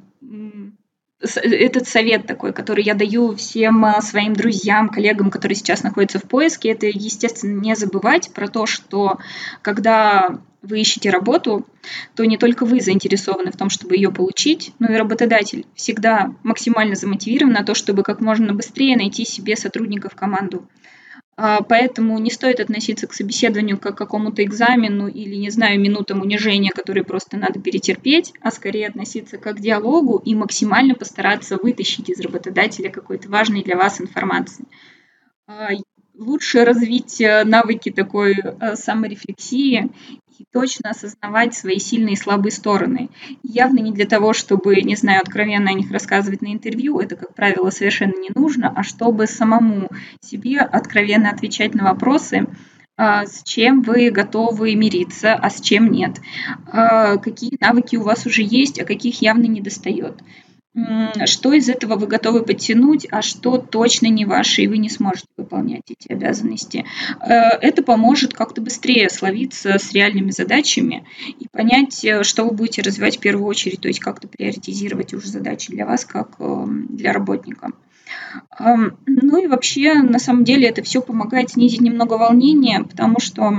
[SPEAKER 4] этот совет такой, который я даю всем своим друзьям, коллегам, которые сейчас находятся в поиске, это, естественно, не забывать про то, что когда вы ищете работу, то не только вы заинтересованы в том, чтобы ее получить, но и работодатель всегда максимально замотивирован на то, чтобы как можно быстрее найти себе сотрудника в команду. Поэтому не стоит относиться к собеседованию как к какому-то экзамену или, не знаю, минутам унижения, которые просто надо перетерпеть, а скорее относиться как к диалогу и максимально постараться вытащить из работодателя какой-то важной для вас информации. Лучше развить навыки такой саморефлексии и точно осознавать свои сильные и слабые стороны. Явно не для того, чтобы, не знаю, откровенно о них рассказывать на интервью, это, как правило, совершенно не нужно, а чтобы самому себе откровенно отвечать на вопросы, с чем вы готовы мириться, а с чем нет, какие навыки у вас уже есть, а каких явно недостает. Что из этого вы готовы подтянуть, а что точно не ваше, и вы не сможете выполнять эти обязанности. Это поможет как-то быстрее словиться с реальными задачами и понять, что вы будете развивать в первую очередь, то есть как-то приоритизировать уже задачи для вас, как для работника. Ну и вообще, на самом деле, это все помогает снизить немного волнения, потому что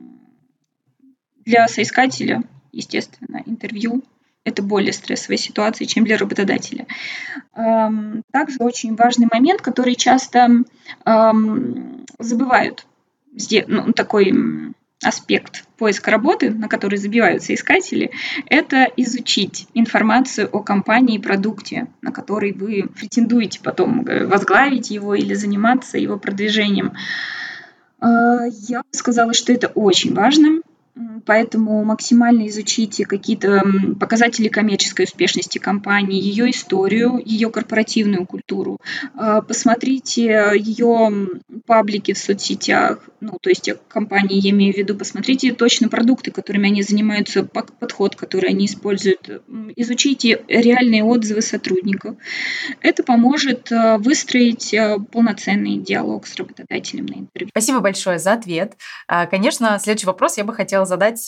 [SPEAKER 4] для соискателя, естественно, интервью это более стрессовая ситуация, чем для работодателя. Также очень важный момент, который часто забывают, такой аспект поиска работы, на который забиваются искатели, это изучить информацию о компании и продукте, на который вы претендуете потом возглавить его или заниматься его продвижением. Я бы сказала, что это очень важно. Поэтому максимально изучите какие-то показатели коммерческой успешности компании, ее историю, ее корпоративную культуру. Посмотрите ее паблики в соцсетях, то есть компании, я имею в виду, посмотрите точно продукты, которыми они занимаются, подход, который они используют. Изучите реальные отзывы сотрудников. Это поможет выстроить полноценный диалог с работодателем на интервью.
[SPEAKER 1] Спасибо большое за ответ. Конечно, следующий вопрос я бы хотела задать рассказать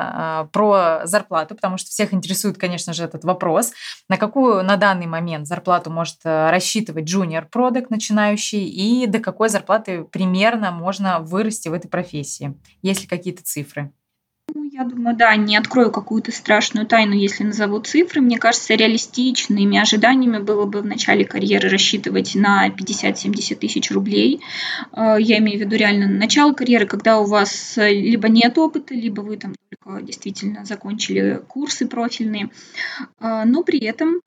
[SPEAKER 1] про зарплату, потому что всех интересует, конечно же, этот вопрос. На какую на данный момент зарплату может рассчитывать junior-продакт начинающий и до какой зарплаты примерно можно вырасти в этой профессии? Есть ли какие-то цифры?
[SPEAKER 4] Я думаю, да, не открою какую-то страшную тайну, если назову цифры. Мне кажется, реалистичными ожиданиями было бы в начале карьеры рассчитывать на 50-70 тысяч рублей. Я имею в виду реально начало карьеры, когда у вас либо нет опыта, либо вы там только действительно закончили курсы профильные. Но при этом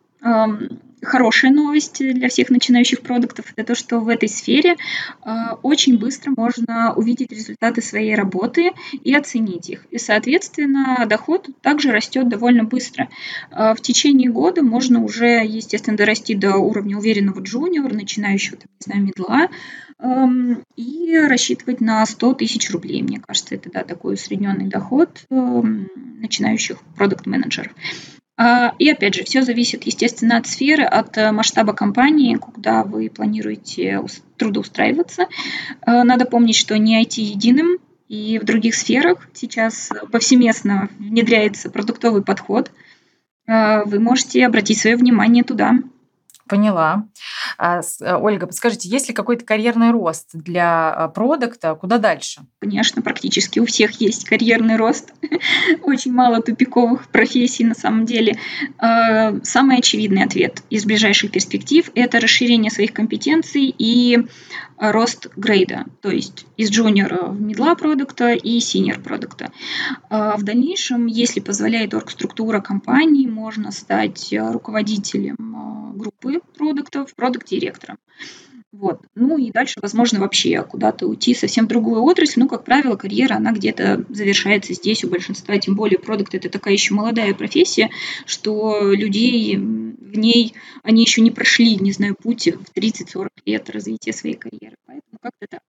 [SPEAKER 4] хорошая новость для всех начинающих продуктов – это то, что в этой сфере очень быстро можно увидеть результаты своей работы и оценить их. И, соответственно, доход также растет довольно быстро. В течение года можно уже, естественно, дорасти до уровня уверенного джуниора, начинающего, не знаю, мидла, и рассчитывать на 100 тысяч рублей. Мне кажется, это такой усредненный доход начинающих продакт-менеджеров. И опять же, все зависит, естественно, от сферы, от масштаба компании, куда вы планируете трудоустраиваться. Надо помнить, что не IT единым, и в других сферах сейчас повсеместно внедряется продуктовый подход. Вы можете обратить свое внимание туда.
[SPEAKER 1] Поняла. Ольга, подскажите, есть ли какой-то карьерный рост для продакта? Куда дальше?
[SPEAKER 4] Конечно, практически у всех есть карьерный рост. Очень мало тупиковых профессий на самом деле. Самый очевидный ответ из ближайших перспектив – это расширение своих компетенций и рост грейда, то есть из джуниора в мидла продукта и синьор продукта. В дальнейшем, если позволяет оргструктура компании, можно стать руководителем группы продуктов, продакт-директором. Вот. Ну и дальше, возможно, вообще куда-то уйти совсем в другую отрасль. Ну, как правило, карьера, она где-то завершается здесь у большинства, тем более продакт – это такая еще молодая профессия, что людей в ней, они еще не прошли, не знаю, путь в 30-40 лет развития своей карьеры. Поэтому как-то так.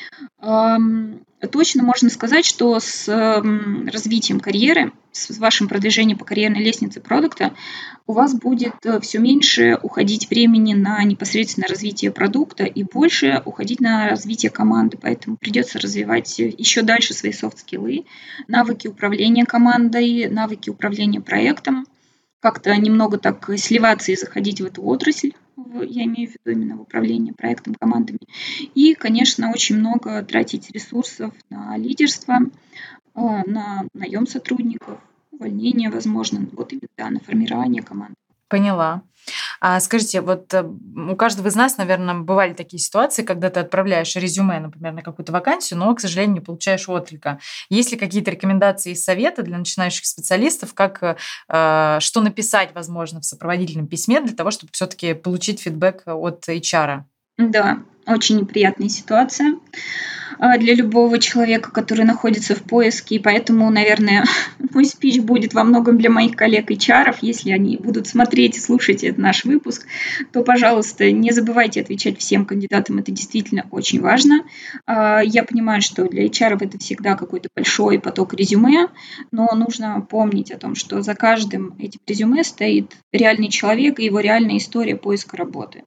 [SPEAKER 4] Точно можно сказать, что с развитием карьеры, с вашим продвижением по карьерной лестнице продукта, у вас будет все меньше уходить времени на непосредственно развитие продукта и больше уходить на развитие команды. Поэтому придется развивать еще дальше свои софт-скиллы, навыки управления командой, навыки управления проектом, как-то немного так сливаться и заходить в эту отрасль. Я имею в виду именно в управлении проектом, командами. И, конечно, очень много тратить ресурсов на лидерство, на наем сотрудников, увольнение, возможно, вот именно на формирование команды.
[SPEAKER 1] Поняла. Скажите, вот у каждого из нас, наверное, бывали такие ситуации, когда ты отправляешь резюме, например, на какую-то вакансию, но, к сожалению, не получаешь отклика. Есть ли какие-то рекомендации и советы для начинающих специалистов, как что написать, возможно, в сопроводительном письме для того, чтобы все-таки получить фидбэк от HR?
[SPEAKER 4] Да, очень неприятная ситуация для любого человека, который находится в поиске, и поэтому, наверное, мой спич будет во многом для моих коллег HR, если они будут смотреть и слушать этот наш выпуск, то, пожалуйста, не забывайте отвечать всем кандидатам, это действительно очень важно. Я понимаю, что для HR это всегда какой-то большой поток резюме, но нужно помнить о том, что за каждым этим резюме стоит реальный человек и его реальная история поиска работы.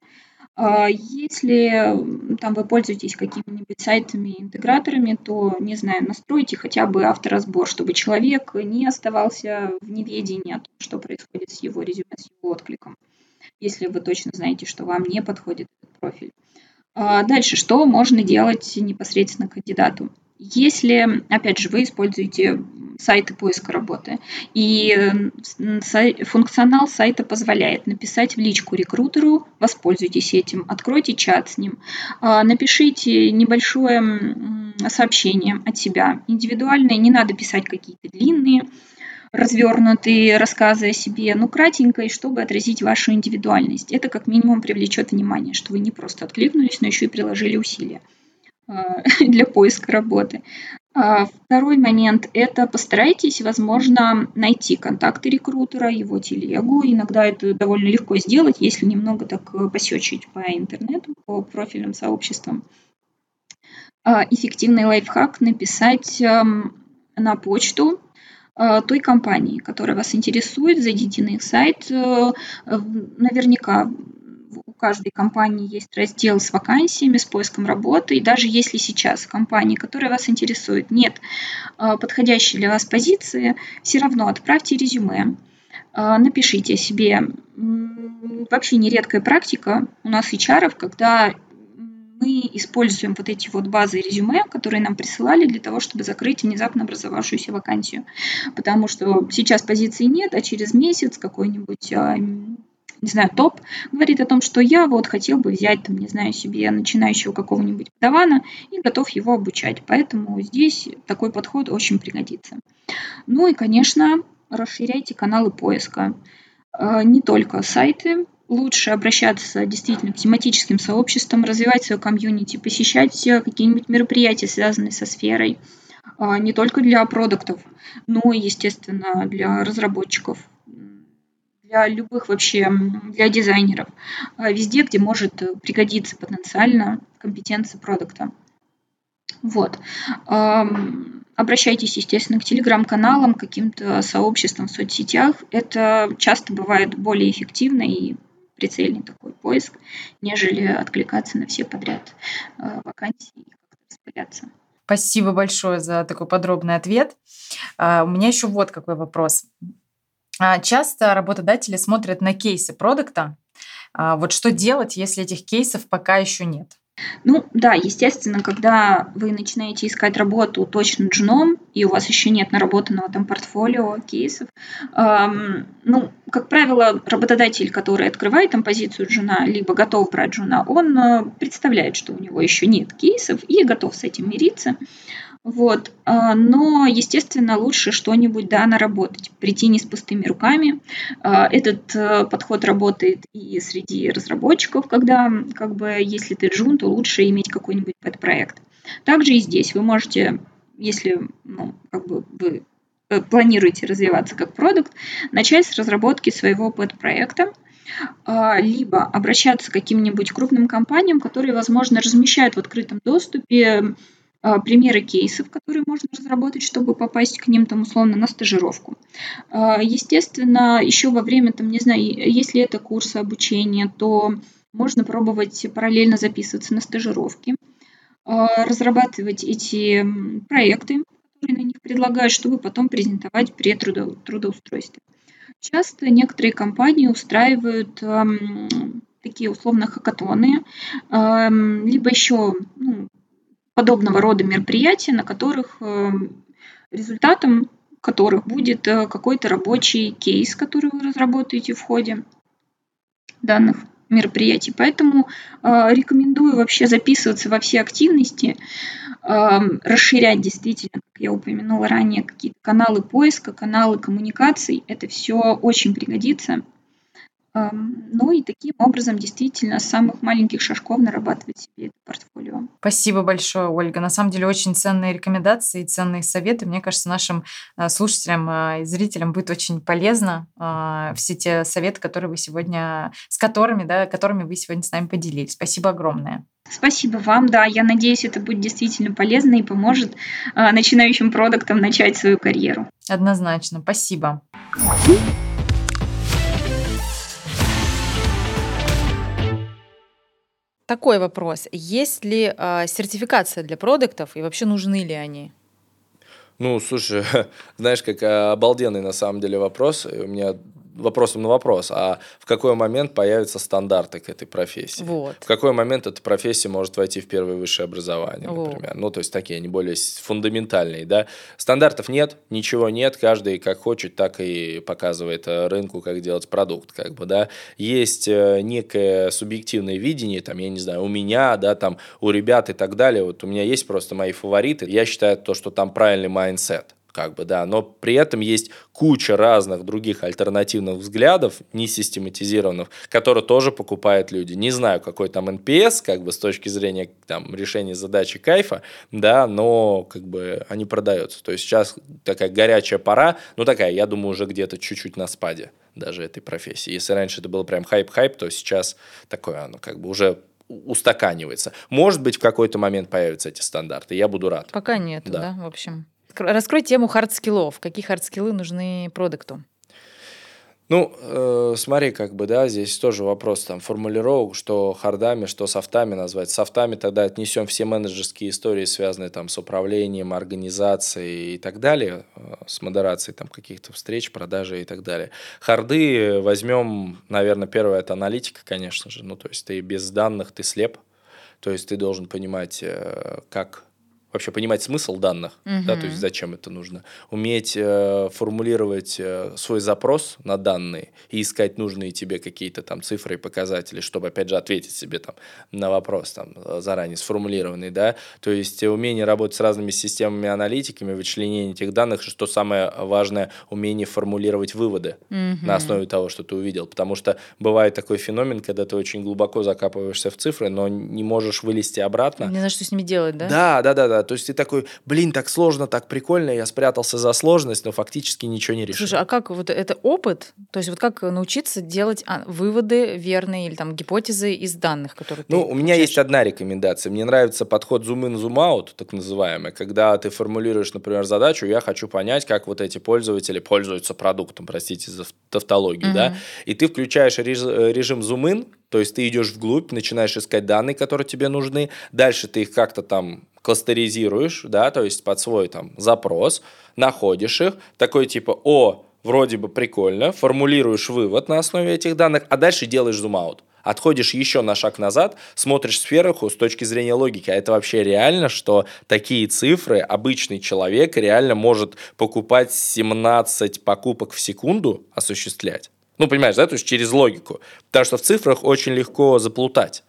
[SPEAKER 4] Если там вы пользуетесь какими-нибудь сайтами, интеграторами, то, не знаю, настройте хотя бы авторазбор, чтобы человек не оставался в неведении о том, что происходит с его резюме, с его откликом, если вы точно знаете, что вам не подходит этот профиль. Дальше, что можно делать непосредственно кандидату? Если, опять же, вы используете сайты поиска работы, и функционал сайта позволяет написать в личку рекрутеру, воспользуйтесь этим, откройте чат с ним, напишите небольшое сообщение от себя, индивидуальное, не надо писать какие-то длинные, развернутые рассказы о себе, кратенько, и чтобы отразить вашу индивидуальность. Это как минимум привлечет внимание, что вы не просто откликнулись, но еще и приложили усилия для поиска работы. Второй момент – это постарайтесь, возможно, найти контакты рекрутера, его телегу. Иногда это довольно легко сделать, если немного так посечить по интернету, по профильным сообществам. Эффективный лайфхак – написать на почту той компании, которая вас интересует, зайдите на их сайт. Наверняка каждой компании есть раздел с вакансиями, с поиском работы. И даже если сейчас в компании, которая вас интересует, нет подходящей для вас позиции, все равно отправьте резюме, напишите себе. Вообще нередкая практика у нас HR, когда мы используем вот эти вот базы резюме, которые нам присылали для того, чтобы закрыть внезапно образовавшуюся вакансию. Потому что сейчас позиции нет, а через месяц какой-нибудь, не знаю, топ говорит о том, что я вот хотел бы взять, там, не знаю, себе начинающего какого-нибудь подавана и готов его обучать. Поэтому здесь такой подход очень пригодится. Ну и, конечно, расширяйте каналы поиска. Не только сайты. Лучше обращаться действительно к тематическим сообществам, развивать свое комьюнити, посещать какие-нибудь мероприятия, связанные со сферой, не только для продуктов, но и, естественно, для разработчиков, для любых вообще, для дизайнеров, везде, где может пригодиться потенциально компетенция продукта. Вот. Обращайтесь, естественно, к телеграм-каналам, к каким-то сообществам в соцсетях. Это часто бывает более эффективно и прицельный такой поиск, нежели откликаться на все подряд вакансии и как-то распыляться.
[SPEAKER 1] Спасибо большое за такой подробный ответ. У меня еще вот какой вопрос. Часто работодатели смотрят на кейсы продукта. Вот что делать, если этих кейсов пока еще нет?
[SPEAKER 4] Ну да, естественно, когда вы начинаете искать работу точно джуном, и у вас еще нет наработанного там портфолио, кейсов, как правило, работодатель, который открывает там позицию джуна, либо готов брать джуна, он представляет, что у него еще нет кейсов и готов с этим мириться. Вот. Но, естественно, лучше что-нибудь наработать, прийти не с пустыми руками. Этот подход работает и среди разработчиков, когда, если ты джун, то лучше иметь какой-нибудь пэт-проект. Также и здесь вы можете, если вы планируете развиваться как продукт, начать с разработки своего пэт-проекта, либо обращаться к каким-нибудь крупным компаниям, которые, возможно, размещают в открытом доступе примеры кейсов, которые можно разработать, чтобы попасть к ним там условно на стажировку. Естественно, еще во время, если это курсы обучения, то можно пробовать параллельно записываться на стажировки, разрабатывать эти проекты, которые на них предлагают, чтобы потом презентовать при трудоустройстве. Часто некоторые компании устраивают такие условно хакатоны, либо еще подобного рода мероприятия, на которых результатом которых будет какой-то рабочий кейс, который вы разработаете в ходе данных мероприятий. Поэтому рекомендую вообще записываться во все активности, расширять действительно, как я упомянула ранее, какие-то каналы поиска, каналы коммуникаций. Это все очень пригодится. Ну и таким образом действительно с самых маленьких шажков нарабатывать себе это портфолио.
[SPEAKER 1] Спасибо большое, Ольга. На самом деле очень ценные рекомендации и ценные советы. Мне кажется, нашим слушателям и зрителям будет очень полезно все те советы, которыми вы сегодня с нами поделились. Спасибо огромное.
[SPEAKER 4] Спасибо вам, я надеюсь, это будет действительно полезно и поможет начинающим продуктам начать свою карьеру.
[SPEAKER 1] Однозначно. Спасибо. Такой вопрос. Есть ли сертификация для продуктов и вообще нужны ли они?
[SPEAKER 2] Слушай, знаешь, как обалденный на самом деле вопрос. У меня вопросом на вопрос. А в какой момент появятся стандарты к этой профессии?
[SPEAKER 1] Вот.
[SPEAKER 2] В какой момент эта профессия может войти в первое высшее образование, например? То есть такие, они более фундаментальные, да? Стандартов нет, ничего нет. Каждый как хочет, так и показывает рынку, как делать продукт, да? Есть некое субъективное видение, я не знаю, у меня, у ребят и так далее. Вот у меня есть просто мои фавориты. Я считаю то, что там правильный майндсет. Но при этом есть куча разных других альтернативных взглядов, не систематизированных, которые тоже покупают люди. Не знаю, какой там NPS, с точки зрения решения задачи кайфа, но они продаются. То есть сейчас такая горячая пора, я думаю, уже где-то чуть-чуть на спаде даже этой профессии. Если раньше это было прям хайп-хайп, то сейчас такое оно уже устаканивается. Может быть, в какой-то момент появятся эти стандарты, я буду рад.
[SPEAKER 1] Пока нет, в общем. Раскрой тему хардскиллов. Какие хардскиллы нужны продукту?
[SPEAKER 2] Ну, смотри, как бы, да, здесь тоже вопрос там формулировок, что хардами, что софтами назвать. Софтами тогда отнесем все менеджерские истории, связанные там с управлением, организацией и так далее, с модерацией там каких-то встреч, продажи и так далее. Харды возьмем, наверное, первое – это аналитика, конечно же. Ну, то есть ты без данных, ты слеп. То есть ты должен понимать, как... Вообще понимать смысл данных, да, то есть зачем это нужно. Уметь формулировать свой запрос на данные и искать нужные тебе какие-то там цифры и показатели, чтобы, опять же, ответить себе там на вопрос там заранее сформулированный, да. То есть умение работать с разными системами аналитиками, вычленение этих данных, что самое важное, умение формулировать выводы на основе того, что ты увидел. Потому что бывает такой феномен, когда ты очень глубоко закапываешься в цифры, но не можешь вылезти обратно.
[SPEAKER 1] Не знаешь, что с ними делать, да?
[SPEAKER 2] Да. То есть ты такой, блин, так сложно, так прикольно, я спрятался за сложность, но фактически ничего не решил.
[SPEAKER 1] Слушай, а как вот это опыт? То есть вот как научиться делать выводы верные или там гипотезы из данных, которые ты
[SPEAKER 2] у меня есть одна рекомендация. Мне нравится подход zoom-in, zoom-out, так называемый, когда ты формулируешь, например, задачу, я хочу понять, как вот эти пользователи пользуются продуктом, простите за тавтологию, да, и ты включаешь режим zoom-in, то есть ты идешь вглубь, начинаешь искать данные, которые тебе нужны, дальше ты их как-то там кластеризируешь, да, то есть под свой там запрос, находишь их, такой типа, вроде бы прикольно, формулируешь вывод на основе этих данных, а дальше делаешь зум-аут. Отходишь еще на шаг назад, смотришь сверху с точки зрения логики. А это вообще реально, что такие цифры обычный человек реально может покупать 17 покупок в секунду, осуществлять? Ну, понимаешь, да, то есть через логику. Потому что в цифрах очень легко заплутать.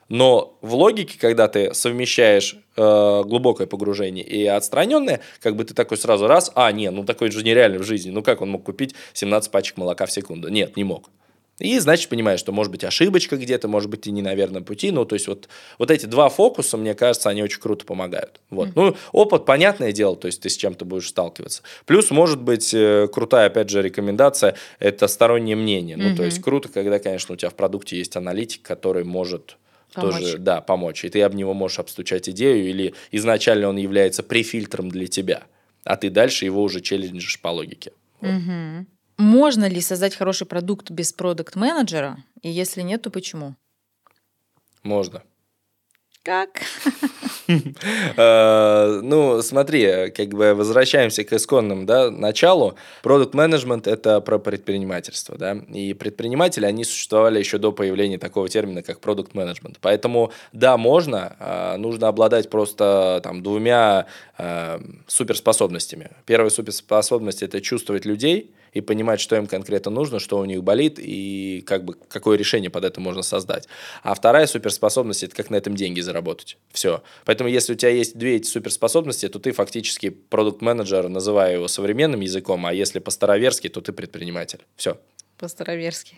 [SPEAKER 2] Но в логике, когда ты совмещаешь глубокое погружение и отстраненное, как бы ты такой сразу раз, такой же нереально в жизни. Ну, как он мог купить 17 пачек молока в секунду? Нет, не мог. И, значит, понимаешь, что может быть ошибочка где-то, может быть, ты не на верном пути. Ну, то есть, вот эти два фокуса, мне кажется, они очень круто помогают. Вот. Ну, опыт, понятное дело, то есть, ты с чем-то будешь сталкиваться. Плюс, может быть, крутая, опять же, рекомендация – это стороннее мнение. Ну, то есть, круто, когда, конечно, у тебя в продукте есть аналитик, который может тоже, да, помочь. И ты об него можешь обстучать идею, или изначально он является префильтром для тебя, а ты дальше его уже челленджишь по логике. Вот.
[SPEAKER 1] Можно ли создать хороший продукт без продакт-менеджера? И если нет, то почему?
[SPEAKER 2] Можно.
[SPEAKER 1] Как?
[SPEAKER 2] Ну, смотри, как бы возвращаемся к исконному, да, началу. Продакт-менеджмент – это про предпринимательство, да, и предприниматели, они существовали еще до появления такого термина, как продакт-менеджмент. Поэтому, да, можно, нужно обладать просто там двумя суперспособностями. Первая суперспособность – это чувствовать людей и понимать, что им конкретно нужно, что у них болит и как бы какое решение под это можно создать. А вторая суперспособность – это как на этом деньги заработать. Все. Поэтому если у тебя есть две эти суперспособности, то ты фактически продукт-менеджер, называя его современным языком, а если по-староверски, то ты предприниматель. Все.
[SPEAKER 1] По-староверски.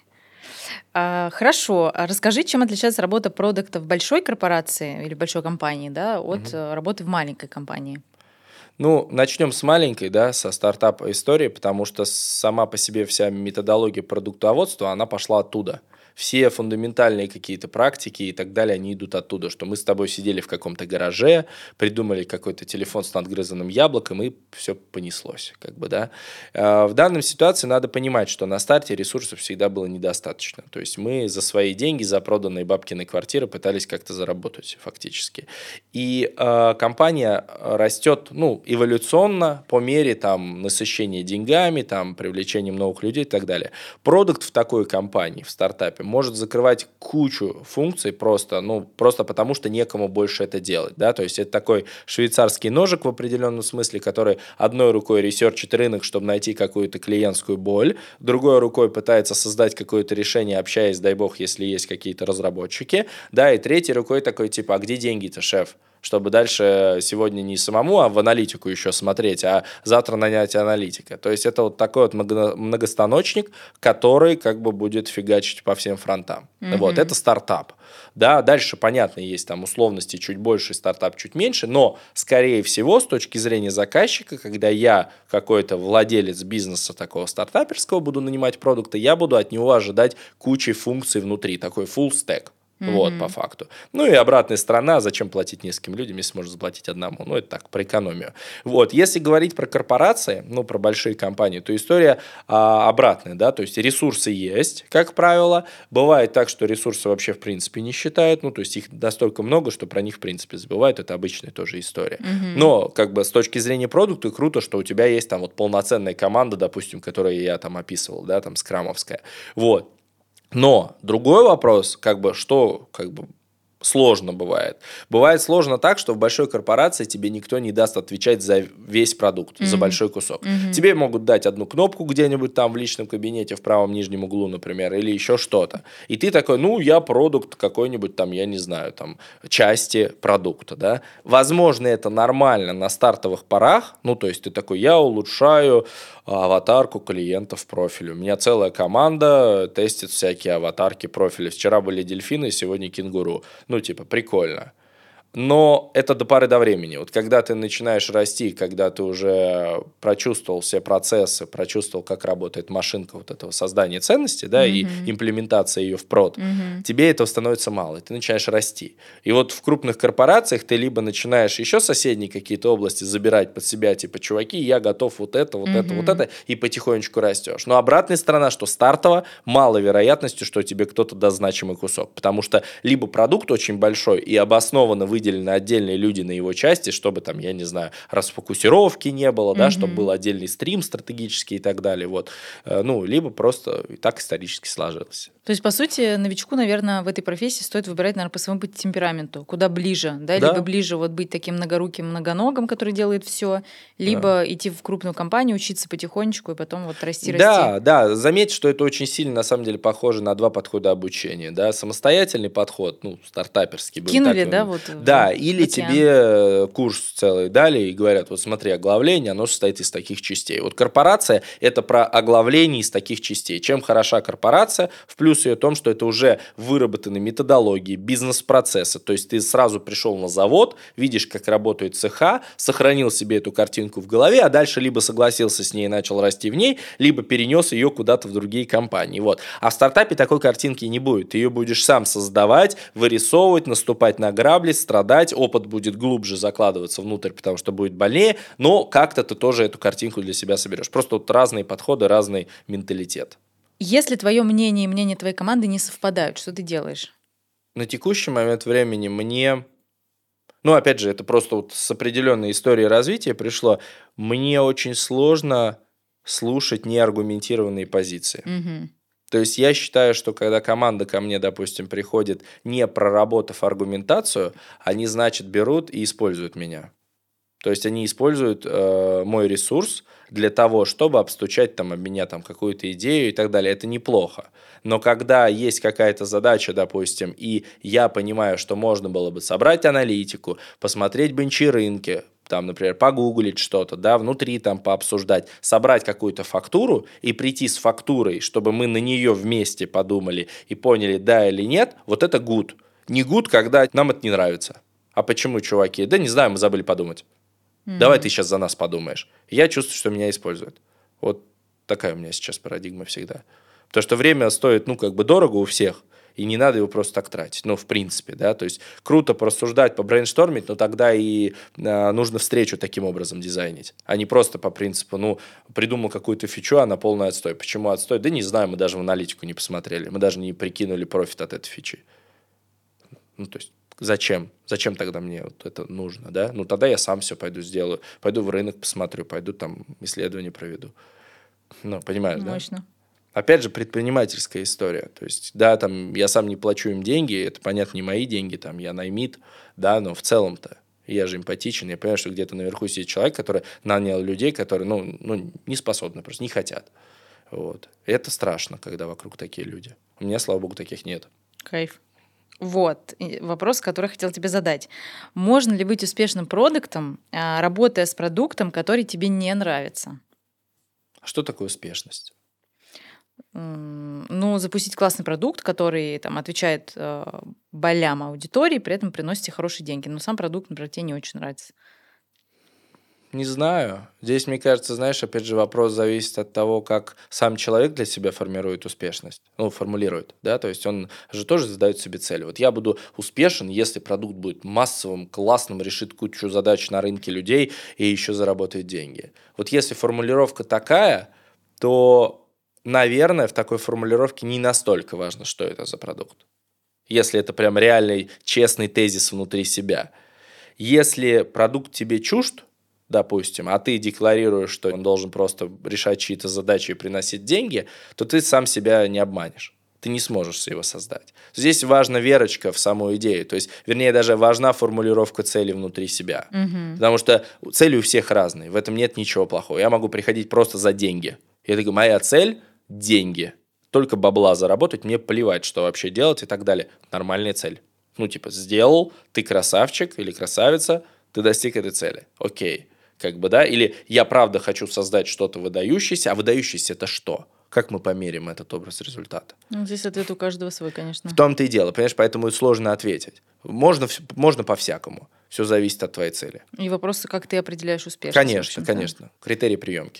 [SPEAKER 1] Хорошо. Расскажи, чем отличается работа продукта в большой корпорации или большой компании, да, от работы в маленькой компании?
[SPEAKER 2] Ну, начнем с маленькой, да, со стартап-истории, потому что сама по себе вся методология продуктоводства, она пошла оттуда. Все фундаментальные какие-то практики и так далее, они идут оттуда, что мы с тобой сидели в каком-то гараже, придумали какой-то телефон с надгрызанным яблоком, и все понеслось, как бы, да. В данной ситуации надо понимать, что на старте ресурсов всегда было недостаточно. То есть мы за свои деньги, за проданные бабкины квартиры пытались как-то заработать фактически. И компания растет, ну, эволюционно по мере там насыщения деньгами, там привлечением новых людей и так далее. Продукт в такой компании, в стартапе, может закрывать кучу функций просто потому, что некому больше это делать, да, то есть это такой швейцарский ножик в определенном смысле, который одной рукой ресерчит рынок, чтобы найти какую-то клиентскую боль, другой рукой пытается создать какое-то решение, общаясь, дай бог, если есть какие-то разработчики, да, и третьей рукой такой типа, а где деньги-то, шеф? Чтобы дальше сегодня не самому, а в аналитику еще смотреть, а завтра нанять аналитика. То есть это вот такой вот многостаночник, который как бы будет фигачить по всем фронтам. Вот, это стартап. Да, дальше, понятно, есть там условности чуть больше, стартап чуть меньше, но, скорее всего, с точки зрения заказчика, когда я какой-то владелец бизнеса такого стартаперского буду нанимать продукты, я буду от него ожидать кучи функций внутри, такой full stack. Вот, по факту. Ну и обратная сторона, зачем платить нескольким людям, если можно заплатить одному. Ну, это так, про экономию. Вот, если говорить про корпорации, ну, про большие компании, то история обратная, да, то есть ресурсы есть, как правило. Бывает так, что ресурсы вообще, в принципе, не считают, ну, то есть их настолько много, что про них, в принципе, забывают, это обычная тоже история. Но, как бы, с точки зрения продукта, круто, что у тебя есть там вот полноценная команда, допустим, которую я там описывал, да, там, скрамовская. Вот. Но другой вопрос, как бы, что как бы сложно бывает. Бывает сложно так, что в большой корпорации тебе никто не даст отвечать за весь продукт, за большой кусок. Тебе могут дать одну кнопку где-нибудь там в личном кабинете, в правом нижнем углу, например, или еще что-то. И ты такой, ну, я продукт какой-нибудь там, я не знаю, там, части продукта, да. Возможно, это нормально на стартовых порах, ну, то есть ты такой, я улучшаю аватарку клиента в профиле. У меня целая команда тестит всякие аватарки профиля. Вчера были дельфины, сегодня кенгуру. Ну, типа, прикольно. Но это до поры до времени. Вот когда ты начинаешь расти, когда ты уже прочувствовал все процессы, прочувствовал, как работает машинка вот этого создания ценности, да, и имплементация ее в прод, тебе этого становится мало, и ты начинаешь расти. И вот в крупных корпорациях ты либо начинаешь еще соседние какие-то области забирать под себя, типа, чуваки, я готов вот это, и потихонечку растешь. Но обратная сторона, что стартово мало вероятности, что тебе кто-то даст значимый кусок, потому что либо продукт очень большой и обоснованно выделены отдельные люди на его части, чтобы там, я не знаю, расфокусировки не было, да, чтобы был отдельный стрим стратегический и так далее, вот. Ну, либо просто так исторически сложилось.
[SPEAKER 1] То есть, по сути, новичку, наверное, в этой профессии стоит выбирать, наверное, по своему темпераменту, куда ближе, да,
[SPEAKER 2] Да.
[SPEAKER 1] либо ближе вот быть таким многоруким, многоногим, который делает все, либо идти в крупную компанию, учиться потихонечку и потом вот расти.
[SPEAKER 2] Да, заметь, что это очень сильно, на самом деле, похоже на два подхода обучения, да, самостоятельный подход, ну, стартаперский.
[SPEAKER 1] Кинули, да, вот.
[SPEAKER 2] Да, или тебе курс целый дали и говорят, вот смотри, оглавление, оно состоит из таких частей. Вот корпорация – это про оглавление из таких частей. Чем хороша корпорация? В плюс ее в том, что это уже выработаны методологии, бизнес-процессы. То есть ты сразу пришел на завод, видишь, как работают цеха, сохранил себе эту картинку в голове, а дальше либо согласился с ней и начал расти в ней, либо перенес ее куда-то в другие компании. Вот. А в стартапе такой картинки не будет. Ты ее будешь сам создавать, вырисовывать, наступать на грабли, страдать, опыт будет глубже закладываться внутрь, потому что будет больнее, но как-то ты тоже эту картинку для себя соберешь. Просто вот разные подходы, разный менталитет.
[SPEAKER 1] Если твое мнение и мнение твоей команды не совпадают, что ты делаешь?
[SPEAKER 2] На текущий момент времени мне, ну, опять же, это просто вот с определенной историей развития пришло, мне очень сложно слушать неаргументированные позиции. То есть я считаю, что когда команда ко мне, допустим, приходит, не проработав аргументацию, они, значит, берут и используют меня. То есть они используют мой ресурс для того, чтобы обстучать там, об меня там, какую-то идею и так далее. Это неплохо. Но когда есть какая-то задача, допустим, и я понимаю, что можно было бы собрать аналитику, посмотреть бенчи рынки, там, например, погуглить что-то, да, внутри там пообсуждать, собрать какую-то фактуру и прийти с фактурой, чтобы мы на нее вместе подумали и поняли, да или нет, вот это good. Не good, когда нам это не нравится. А почему, чуваки? Да не знаю, мы забыли подумать. Давай ты сейчас за нас подумаешь. Я чувствую, что меня используют. Вот такая у меня сейчас парадигма всегда. Потому что время стоит, ну, как бы дорого у всех, и не надо его просто так тратить. Ну, в принципе, да, то есть круто порассуждать, побрейнштормить, но тогда и нужно встречу таким образом дизайнить, а не просто по принципу, ну, придумал какую-то фичу, она полный отстой. Почему отстой? Да не знаю, мы даже в аналитику не посмотрели, мы даже не прикинули профит от этой фичи. Ну, то есть зачем? Зачем тогда мне вот это нужно, да? Ну, тогда я сам все пойду сделаю. Пойду в рынок посмотрю, пойду там исследование проведу. Ну, понимаешь,
[SPEAKER 1] Мощно.
[SPEAKER 2] Да? Опять же, предпринимательская история. То есть, да, там я сам не плачу им деньги, это, понятно, не мои деньги, там я наймит, да, но в целом-то я же эмпатичен, я понимаю, что где-то наверху сидит человек, который нанял людей, которые, ну, не способны, просто не хотят. Вот. И это страшно, когда вокруг такие люди. У меня, слава богу, таких нет.
[SPEAKER 1] Кайф. Вот, вопрос, который хотел тебе задать. Можно ли быть успешным продуктом, работая с продуктом, который тебе не нравится?
[SPEAKER 2] А что такое успешность?
[SPEAKER 1] Ну, запустить классный продукт, который там отвечает болям аудитории, при этом приносит тебе хорошие деньги. Но сам продукт, например, тебе не очень нравится.
[SPEAKER 2] Не знаю. Здесь, мне кажется, знаешь, опять же, вопрос зависит от того, как сам человек для себя формирует успешность. Ну, формулирует, да, то есть он же тоже задает себе цель. Вот я буду успешен, если продукт будет массовым, классным, решит кучу задач на рынке людей и еще заработает деньги. Вот если формулировка такая, то, наверное, в такой формулировке не настолько важно, что это за продукт. Если это прям реальный, честный тезис внутри себя. Если продукт тебе чужд, допустим, а ты декларируешь, что он должен просто решать чьи-то задачи и приносить деньги, то ты сам себя не обманешь. Ты не сможешь его создать. Здесь важна верочка в саму идею. То есть, вернее, даже важна формулировка цели внутри себя. Потому что цели у всех разные. В этом нет ничего плохого. Я могу приходить просто за деньги. Я такой, моя цель – деньги. Только бабла заработать, мне плевать, что вообще делать и так далее. Нормальная цель. Ну, типа, сделал, ты красавчик или красавица, ты достиг этой цели. Окей. Как бы, да, или я правда хочу создать что-то выдающееся, а выдающееся это что? Как мы померим этот образ результата?
[SPEAKER 1] Ну, здесь ответ у каждого свой, конечно.
[SPEAKER 2] В том-то и дело, понимаешь, поэтому сложно ответить. Можно по-всякому, все зависит от твоей цели.
[SPEAKER 1] И вопрос, как ты определяешь успешность.
[SPEAKER 2] Конечно, конечно, критерии приемки.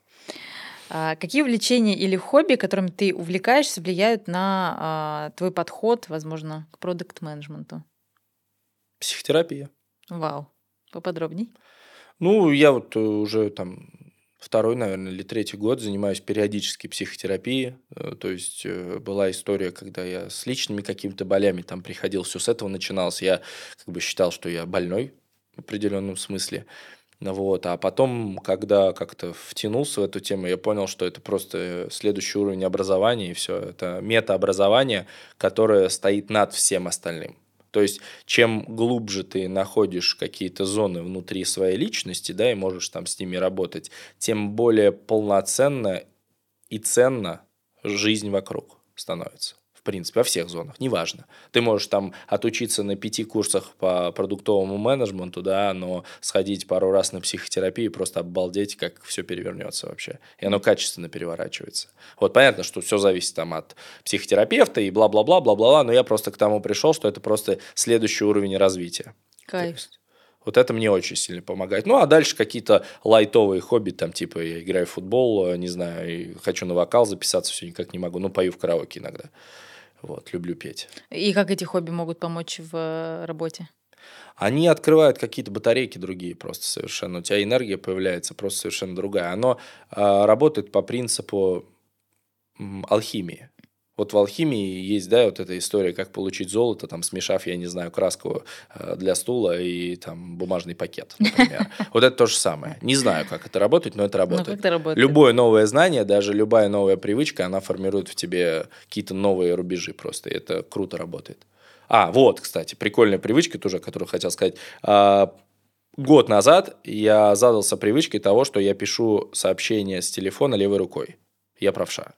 [SPEAKER 1] Какие увлечения или хобби, которыми ты увлекаешься, влияют на твой подход, возможно, к продакт-менеджменту?
[SPEAKER 2] Психотерапия.
[SPEAKER 1] Вау, поподробней.
[SPEAKER 2] Ну, я вот уже там 2-й, наверное, или 3-й год занимаюсь периодически психотерапией. То есть была история, когда я с личными какими-то болями там приходил, все с этого начиналось. Я как бы считал, что я больной в определенном смысле. Вот. А потом, когда как-то втянулся в эту тему, я понял, что это просто следующий уровень образования, и все. Это метаобразование, которое стоит над всем остальным. То есть, чем глубже ты находишь какие-то зоны внутри своей личности, да, и можешь там с ними работать, тем более полноценна и ценна жизнь вокруг становится. В принципе, во всех зонах, неважно. Ты можешь там отучиться на 5 курсах по продуктовому менеджменту, да, но сходить пару раз на психотерапию и просто обалдеть, как все перевернется вообще. И оно качественно переворачивается. Вот понятно, что все зависит там от психотерапевта и бла-бла-бла, бла-бла-бла, но я просто к тому пришел, что это просто следующий уровень развития.
[SPEAKER 1] Кайф.
[SPEAKER 2] Вот это мне очень сильно помогает. Ну, а дальше какие-то лайтовые хобби, там, типа, я играю в футбол, не знаю, и хочу на вокал записаться, все никак не могу, ну, пою в караоке иногда. Вот, люблю петь.
[SPEAKER 1] И как эти хобби могут помочь в работе?
[SPEAKER 2] Они открывают какие-то батарейки другие просто совершенно. У тебя энергия появляется просто совершенно другая. Оно работает по принципу алхимии. Вот в алхимии есть, да, вот эта история, как получить золото, там, смешав, я не знаю, краску для стула и там бумажный пакет, например. Вот это то же самое. Не знаю, как это работает, но это работает.
[SPEAKER 1] Ну, как это работает?
[SPEAKER 2] Любое новое знание, даже любая новая привычка, она формирует в тебе какие-то новые рубежи просто, и это круто работает. Вот, кстати, прикольная привычка тоже, которую хотел сказать. Год назад я задался привычкой того, что я пишу сообщения с телефона левой рукой. Я правша.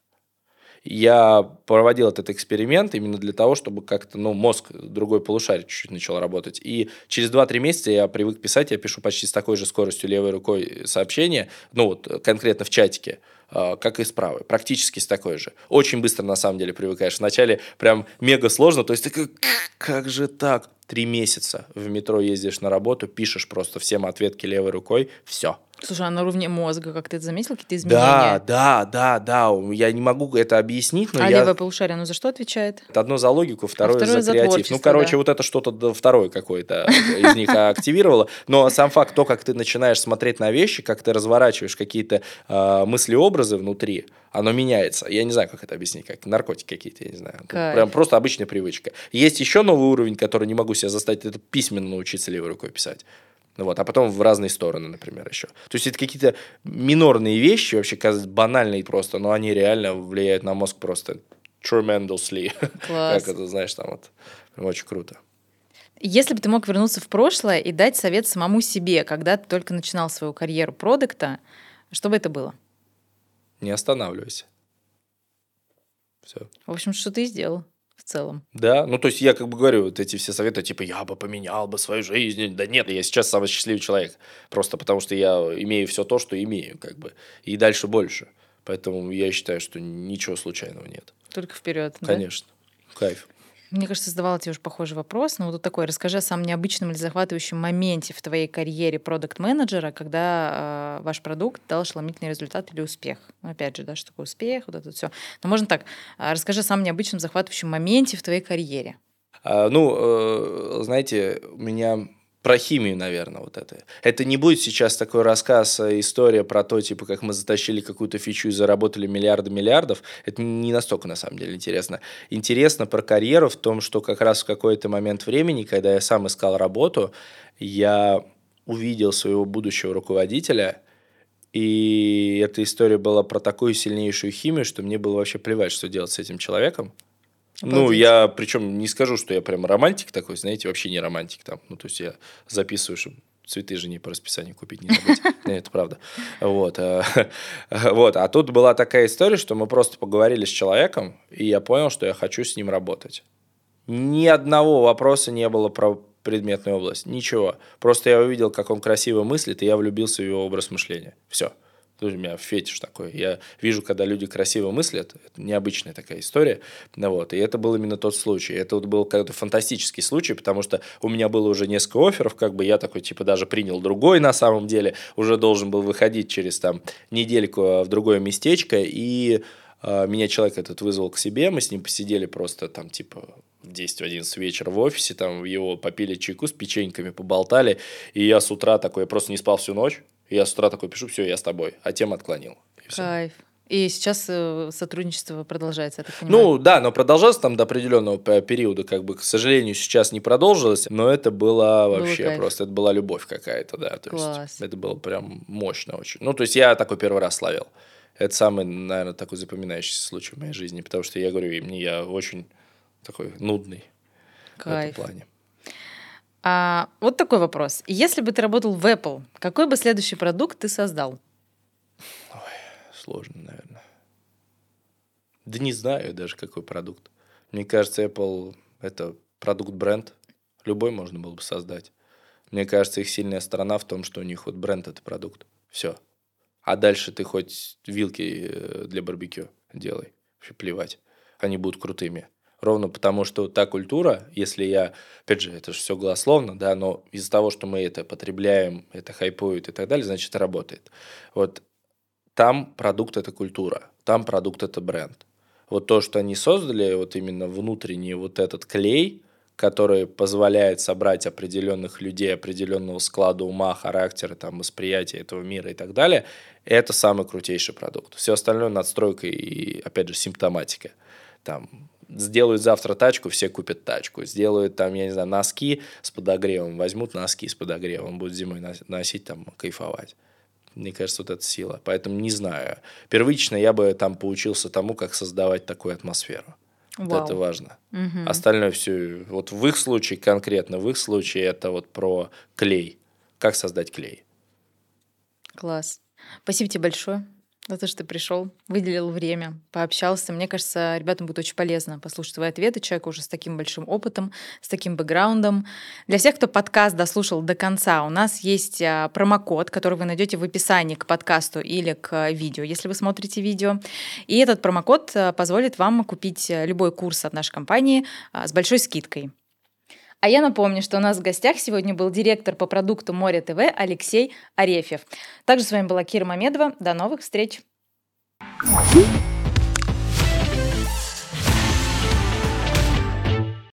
[SPEAKER 2] Я проводил этот эксперимент именно для того, чтобы как-то, мозг другой полушарий чуть-чуть начал работать. И через 2-3 месяца я привык писать, я пишу почти с такой же скоростью левой рукой сообщения, конкретно в чатике, как и с правой, практически с такой же. Очень быстро, на самом деле, привыкаешь. Вначале прям мега сложно, то есть ты как же так? 3 месяца в метро ездишь на работу, пишешь просто всем ответки левой рукой, все.
[SPEAKER 1] Слушай, а на уровне мозга как ты это заметил, какие-то изменения?
[SPEAKER 2] Да. Я не могу это объяснить, но
[SPEAKER 1] левое полушарие, оно за что отвечает?
[SPEAKER 2] Одно за логику, второе за креатив.
[SPEAKER 1] Да.
[SPEAKER 2] Вот это что-то второе какое-то из них активировало. Но сам факт, то, как ты начинаешь смотреть на вещи, как ты разворачиваешь какие-то мысли-образы внутри, оно меняется. Я не знаю, как это объяснить, как наркотики какие-то, я не знаю. Прям просто обычная привычка. Есть еще новый уровень, который не могу себя заставить, это письменно научиться левой рукой писать. А потом в разные стороны, например, еще. То есть это какие-то минорные вещи, вообще кажется банальные просто, но они реально влияют на мозг просто tremendously.
[SPEAKER 1] Класс.
[SPEAKER 2] Как это, знаешь, там вот очень круто.
[SPEAKER 1] Если бы ты мог вернуться в прошлое и дать совет самому себе, когда ты только начинал свою карьеру продакта, что бы это было?
[SPEAKER 2] Не останавливайся. Все.
[SPEAKER 1] В общем, что ты и сделал в целом.
[SPEAKER 2] Да, то есть я как бы говорю, вот эти все советы, типа, я бы поменял бы свою жизнь. Да нет, я сейчас самый счастливый человек. Просто потому что я имею все то, что имею, как бы. И дальше больше. Поэтому я считаю, что ничего случайного нет.
[SPEAKER 1] Только вперед.
[SPEAKER 2] Конечно.
[SPEAKER 1] Да?
[SPEAKER 2] Кайф.
[SPEAKER 1] Мне кажется, задавала тебе уже похожий вопрос, но вот такой. Расскажи о самом необычном или захватывающем моменте в твоей карьере продакт-менеджера, когда ваш продукт дал ошеломительный результат или успех. Ну, опять же, да, что такое успех, вот это все. Но можно так. Расскажи о самом необычном захватывающем моменте в твоей карьере.
[SPEAKER 2] Знаете, у меня про химию, наверное, вот это. Это не будет сейчас такой рассказ, история про то, типа, как мы затащили какую-то фичу и заработали миллиарды миллиардов. Это не настолько, на самом деле, интересно. Интересно про карьеру в том, что как раз в какой-то момент времени, когда я сам искал работу, я увидел своего будущего руководителя, и эта история была про такую сильнейшую химию, что мне было вообще плевать, что делать с этим человеком.
[SPEAKER 1] Обалдеть.
[SPEAKER 2] Я причем не скажу, что я прям романтик такой, знаете, вообще не романтик там. То есть я записываю, чтобы цветы жене по расписанию купить не забыть. Это правда. Вот. А тут была такая история, что мы просто поговорили с человеком, и я понял, что я хочу с ним работать. Ни одного вопроса не было про предметную область. Ничего. Просто я увидел, как он красиво мыслит, и я влюбился в его образ мышления. Все. У меня фетиш такой. Я вижу, когда люди красиво мыслят. Это необычная такая история. И это был именно тот случай. Это был какой-то фантастический случай, потому что у меня было уже несколько офферов, я такой, даже принял другой на самом деле. Уже должен был выходить через недельку в другое местечко. И меня человек этот вызвал к себе. Мы с ним посидели просто в 10-11 вечера в офисе. Его попили чайку с печеньками, поболтали. И я с утра такой, я просто не спал всю ночь. И я с утра такой пишу, все, я с тобой. А тему отклонил.
[SPEAKER 1] Кайф. И сейчас сотрудничество продолжается, я так понимаю?
[SPEAKER 2] Но продолжалось до определенного периода. К сожалению, сейчас не продолжилось. Но это было вообще просто, это была любовь какая-то, да.
[SPEAKER 1] Класс.
[SPEAKER 2] Это было прям мощно очень. я такой первый раз словил. Это самый, наверное, такой запоминающийся случай в моей жизни. Потому что я говорю, я очень такой нудный.
[SPEAKER 1] Кайф.
[SPEAKER 2] В этом плане.
[SPEAKER 1] Вот такой вопрос. Если бы ты работал в Apple, какой бы следующий продукт ты создал?
[SPEAKER 2] Сложно, наверное. Да не знаю даже, какой продукт. Мне кажется, Apple – это продукт-бренд. Любой можно было бы создать. Мне кажется, их сильная сторона в том, что у них бренд – это продукт. Все. А дальше ты хоть вилки для барбекю делай. Вообще плевать. Они будут крутыми. Ровно потому, что та культура, если опять же, это же все голословно, да, но из-за того, что мы это потребляем, это хайпует и так далее, значит, это работает. Там продукт – это культура, там продукт – это бренд. То, что они создали, именно внутренний этот клей, который позволяет собрать определенных людей, определенного склада ума, характера, восприятия этого мира и так далее, это самый крутейший продукт. Все остальное надстройка и, опять же, симптоматика. Сделают завтра тачку, все купят тачку. Сделают носки с подогревом, возьмут носки с подогревом, будут зимой носить, кайфовать. Мне кажется, это сила. Поэтому не знаю. Первично я бы поучился тому, как создавать такую атмосферу. Это важно.
[SPEAKER 1] Угу.
[SPEAKER 2] Остальное все, в их случае, конкретно в их случае, это про клей. Как создать клей.
[SPEAKER 1] Класс. Спасибо тебе большое за то, что ты пришел, выделил время, пообщался. Мне кажется, ребятам будет очень полезно послушать твои ответы. Человек уже с таким большим опытом, с таким бэкграундом. Для всех, кто подкаст дослушал до конца, у нас есть промокод, который вы найдете в описании к подкасту или к видео, если вы смотрите видео. И этот промокод позволит вам купить любой курс от нашей компании с большой скидкой. А я напомню, что у нас в гостях сегодня был директор по продукту Море ТВ Алексей Арефьев. Также с вами была Кира Мамедова. До новых встреч!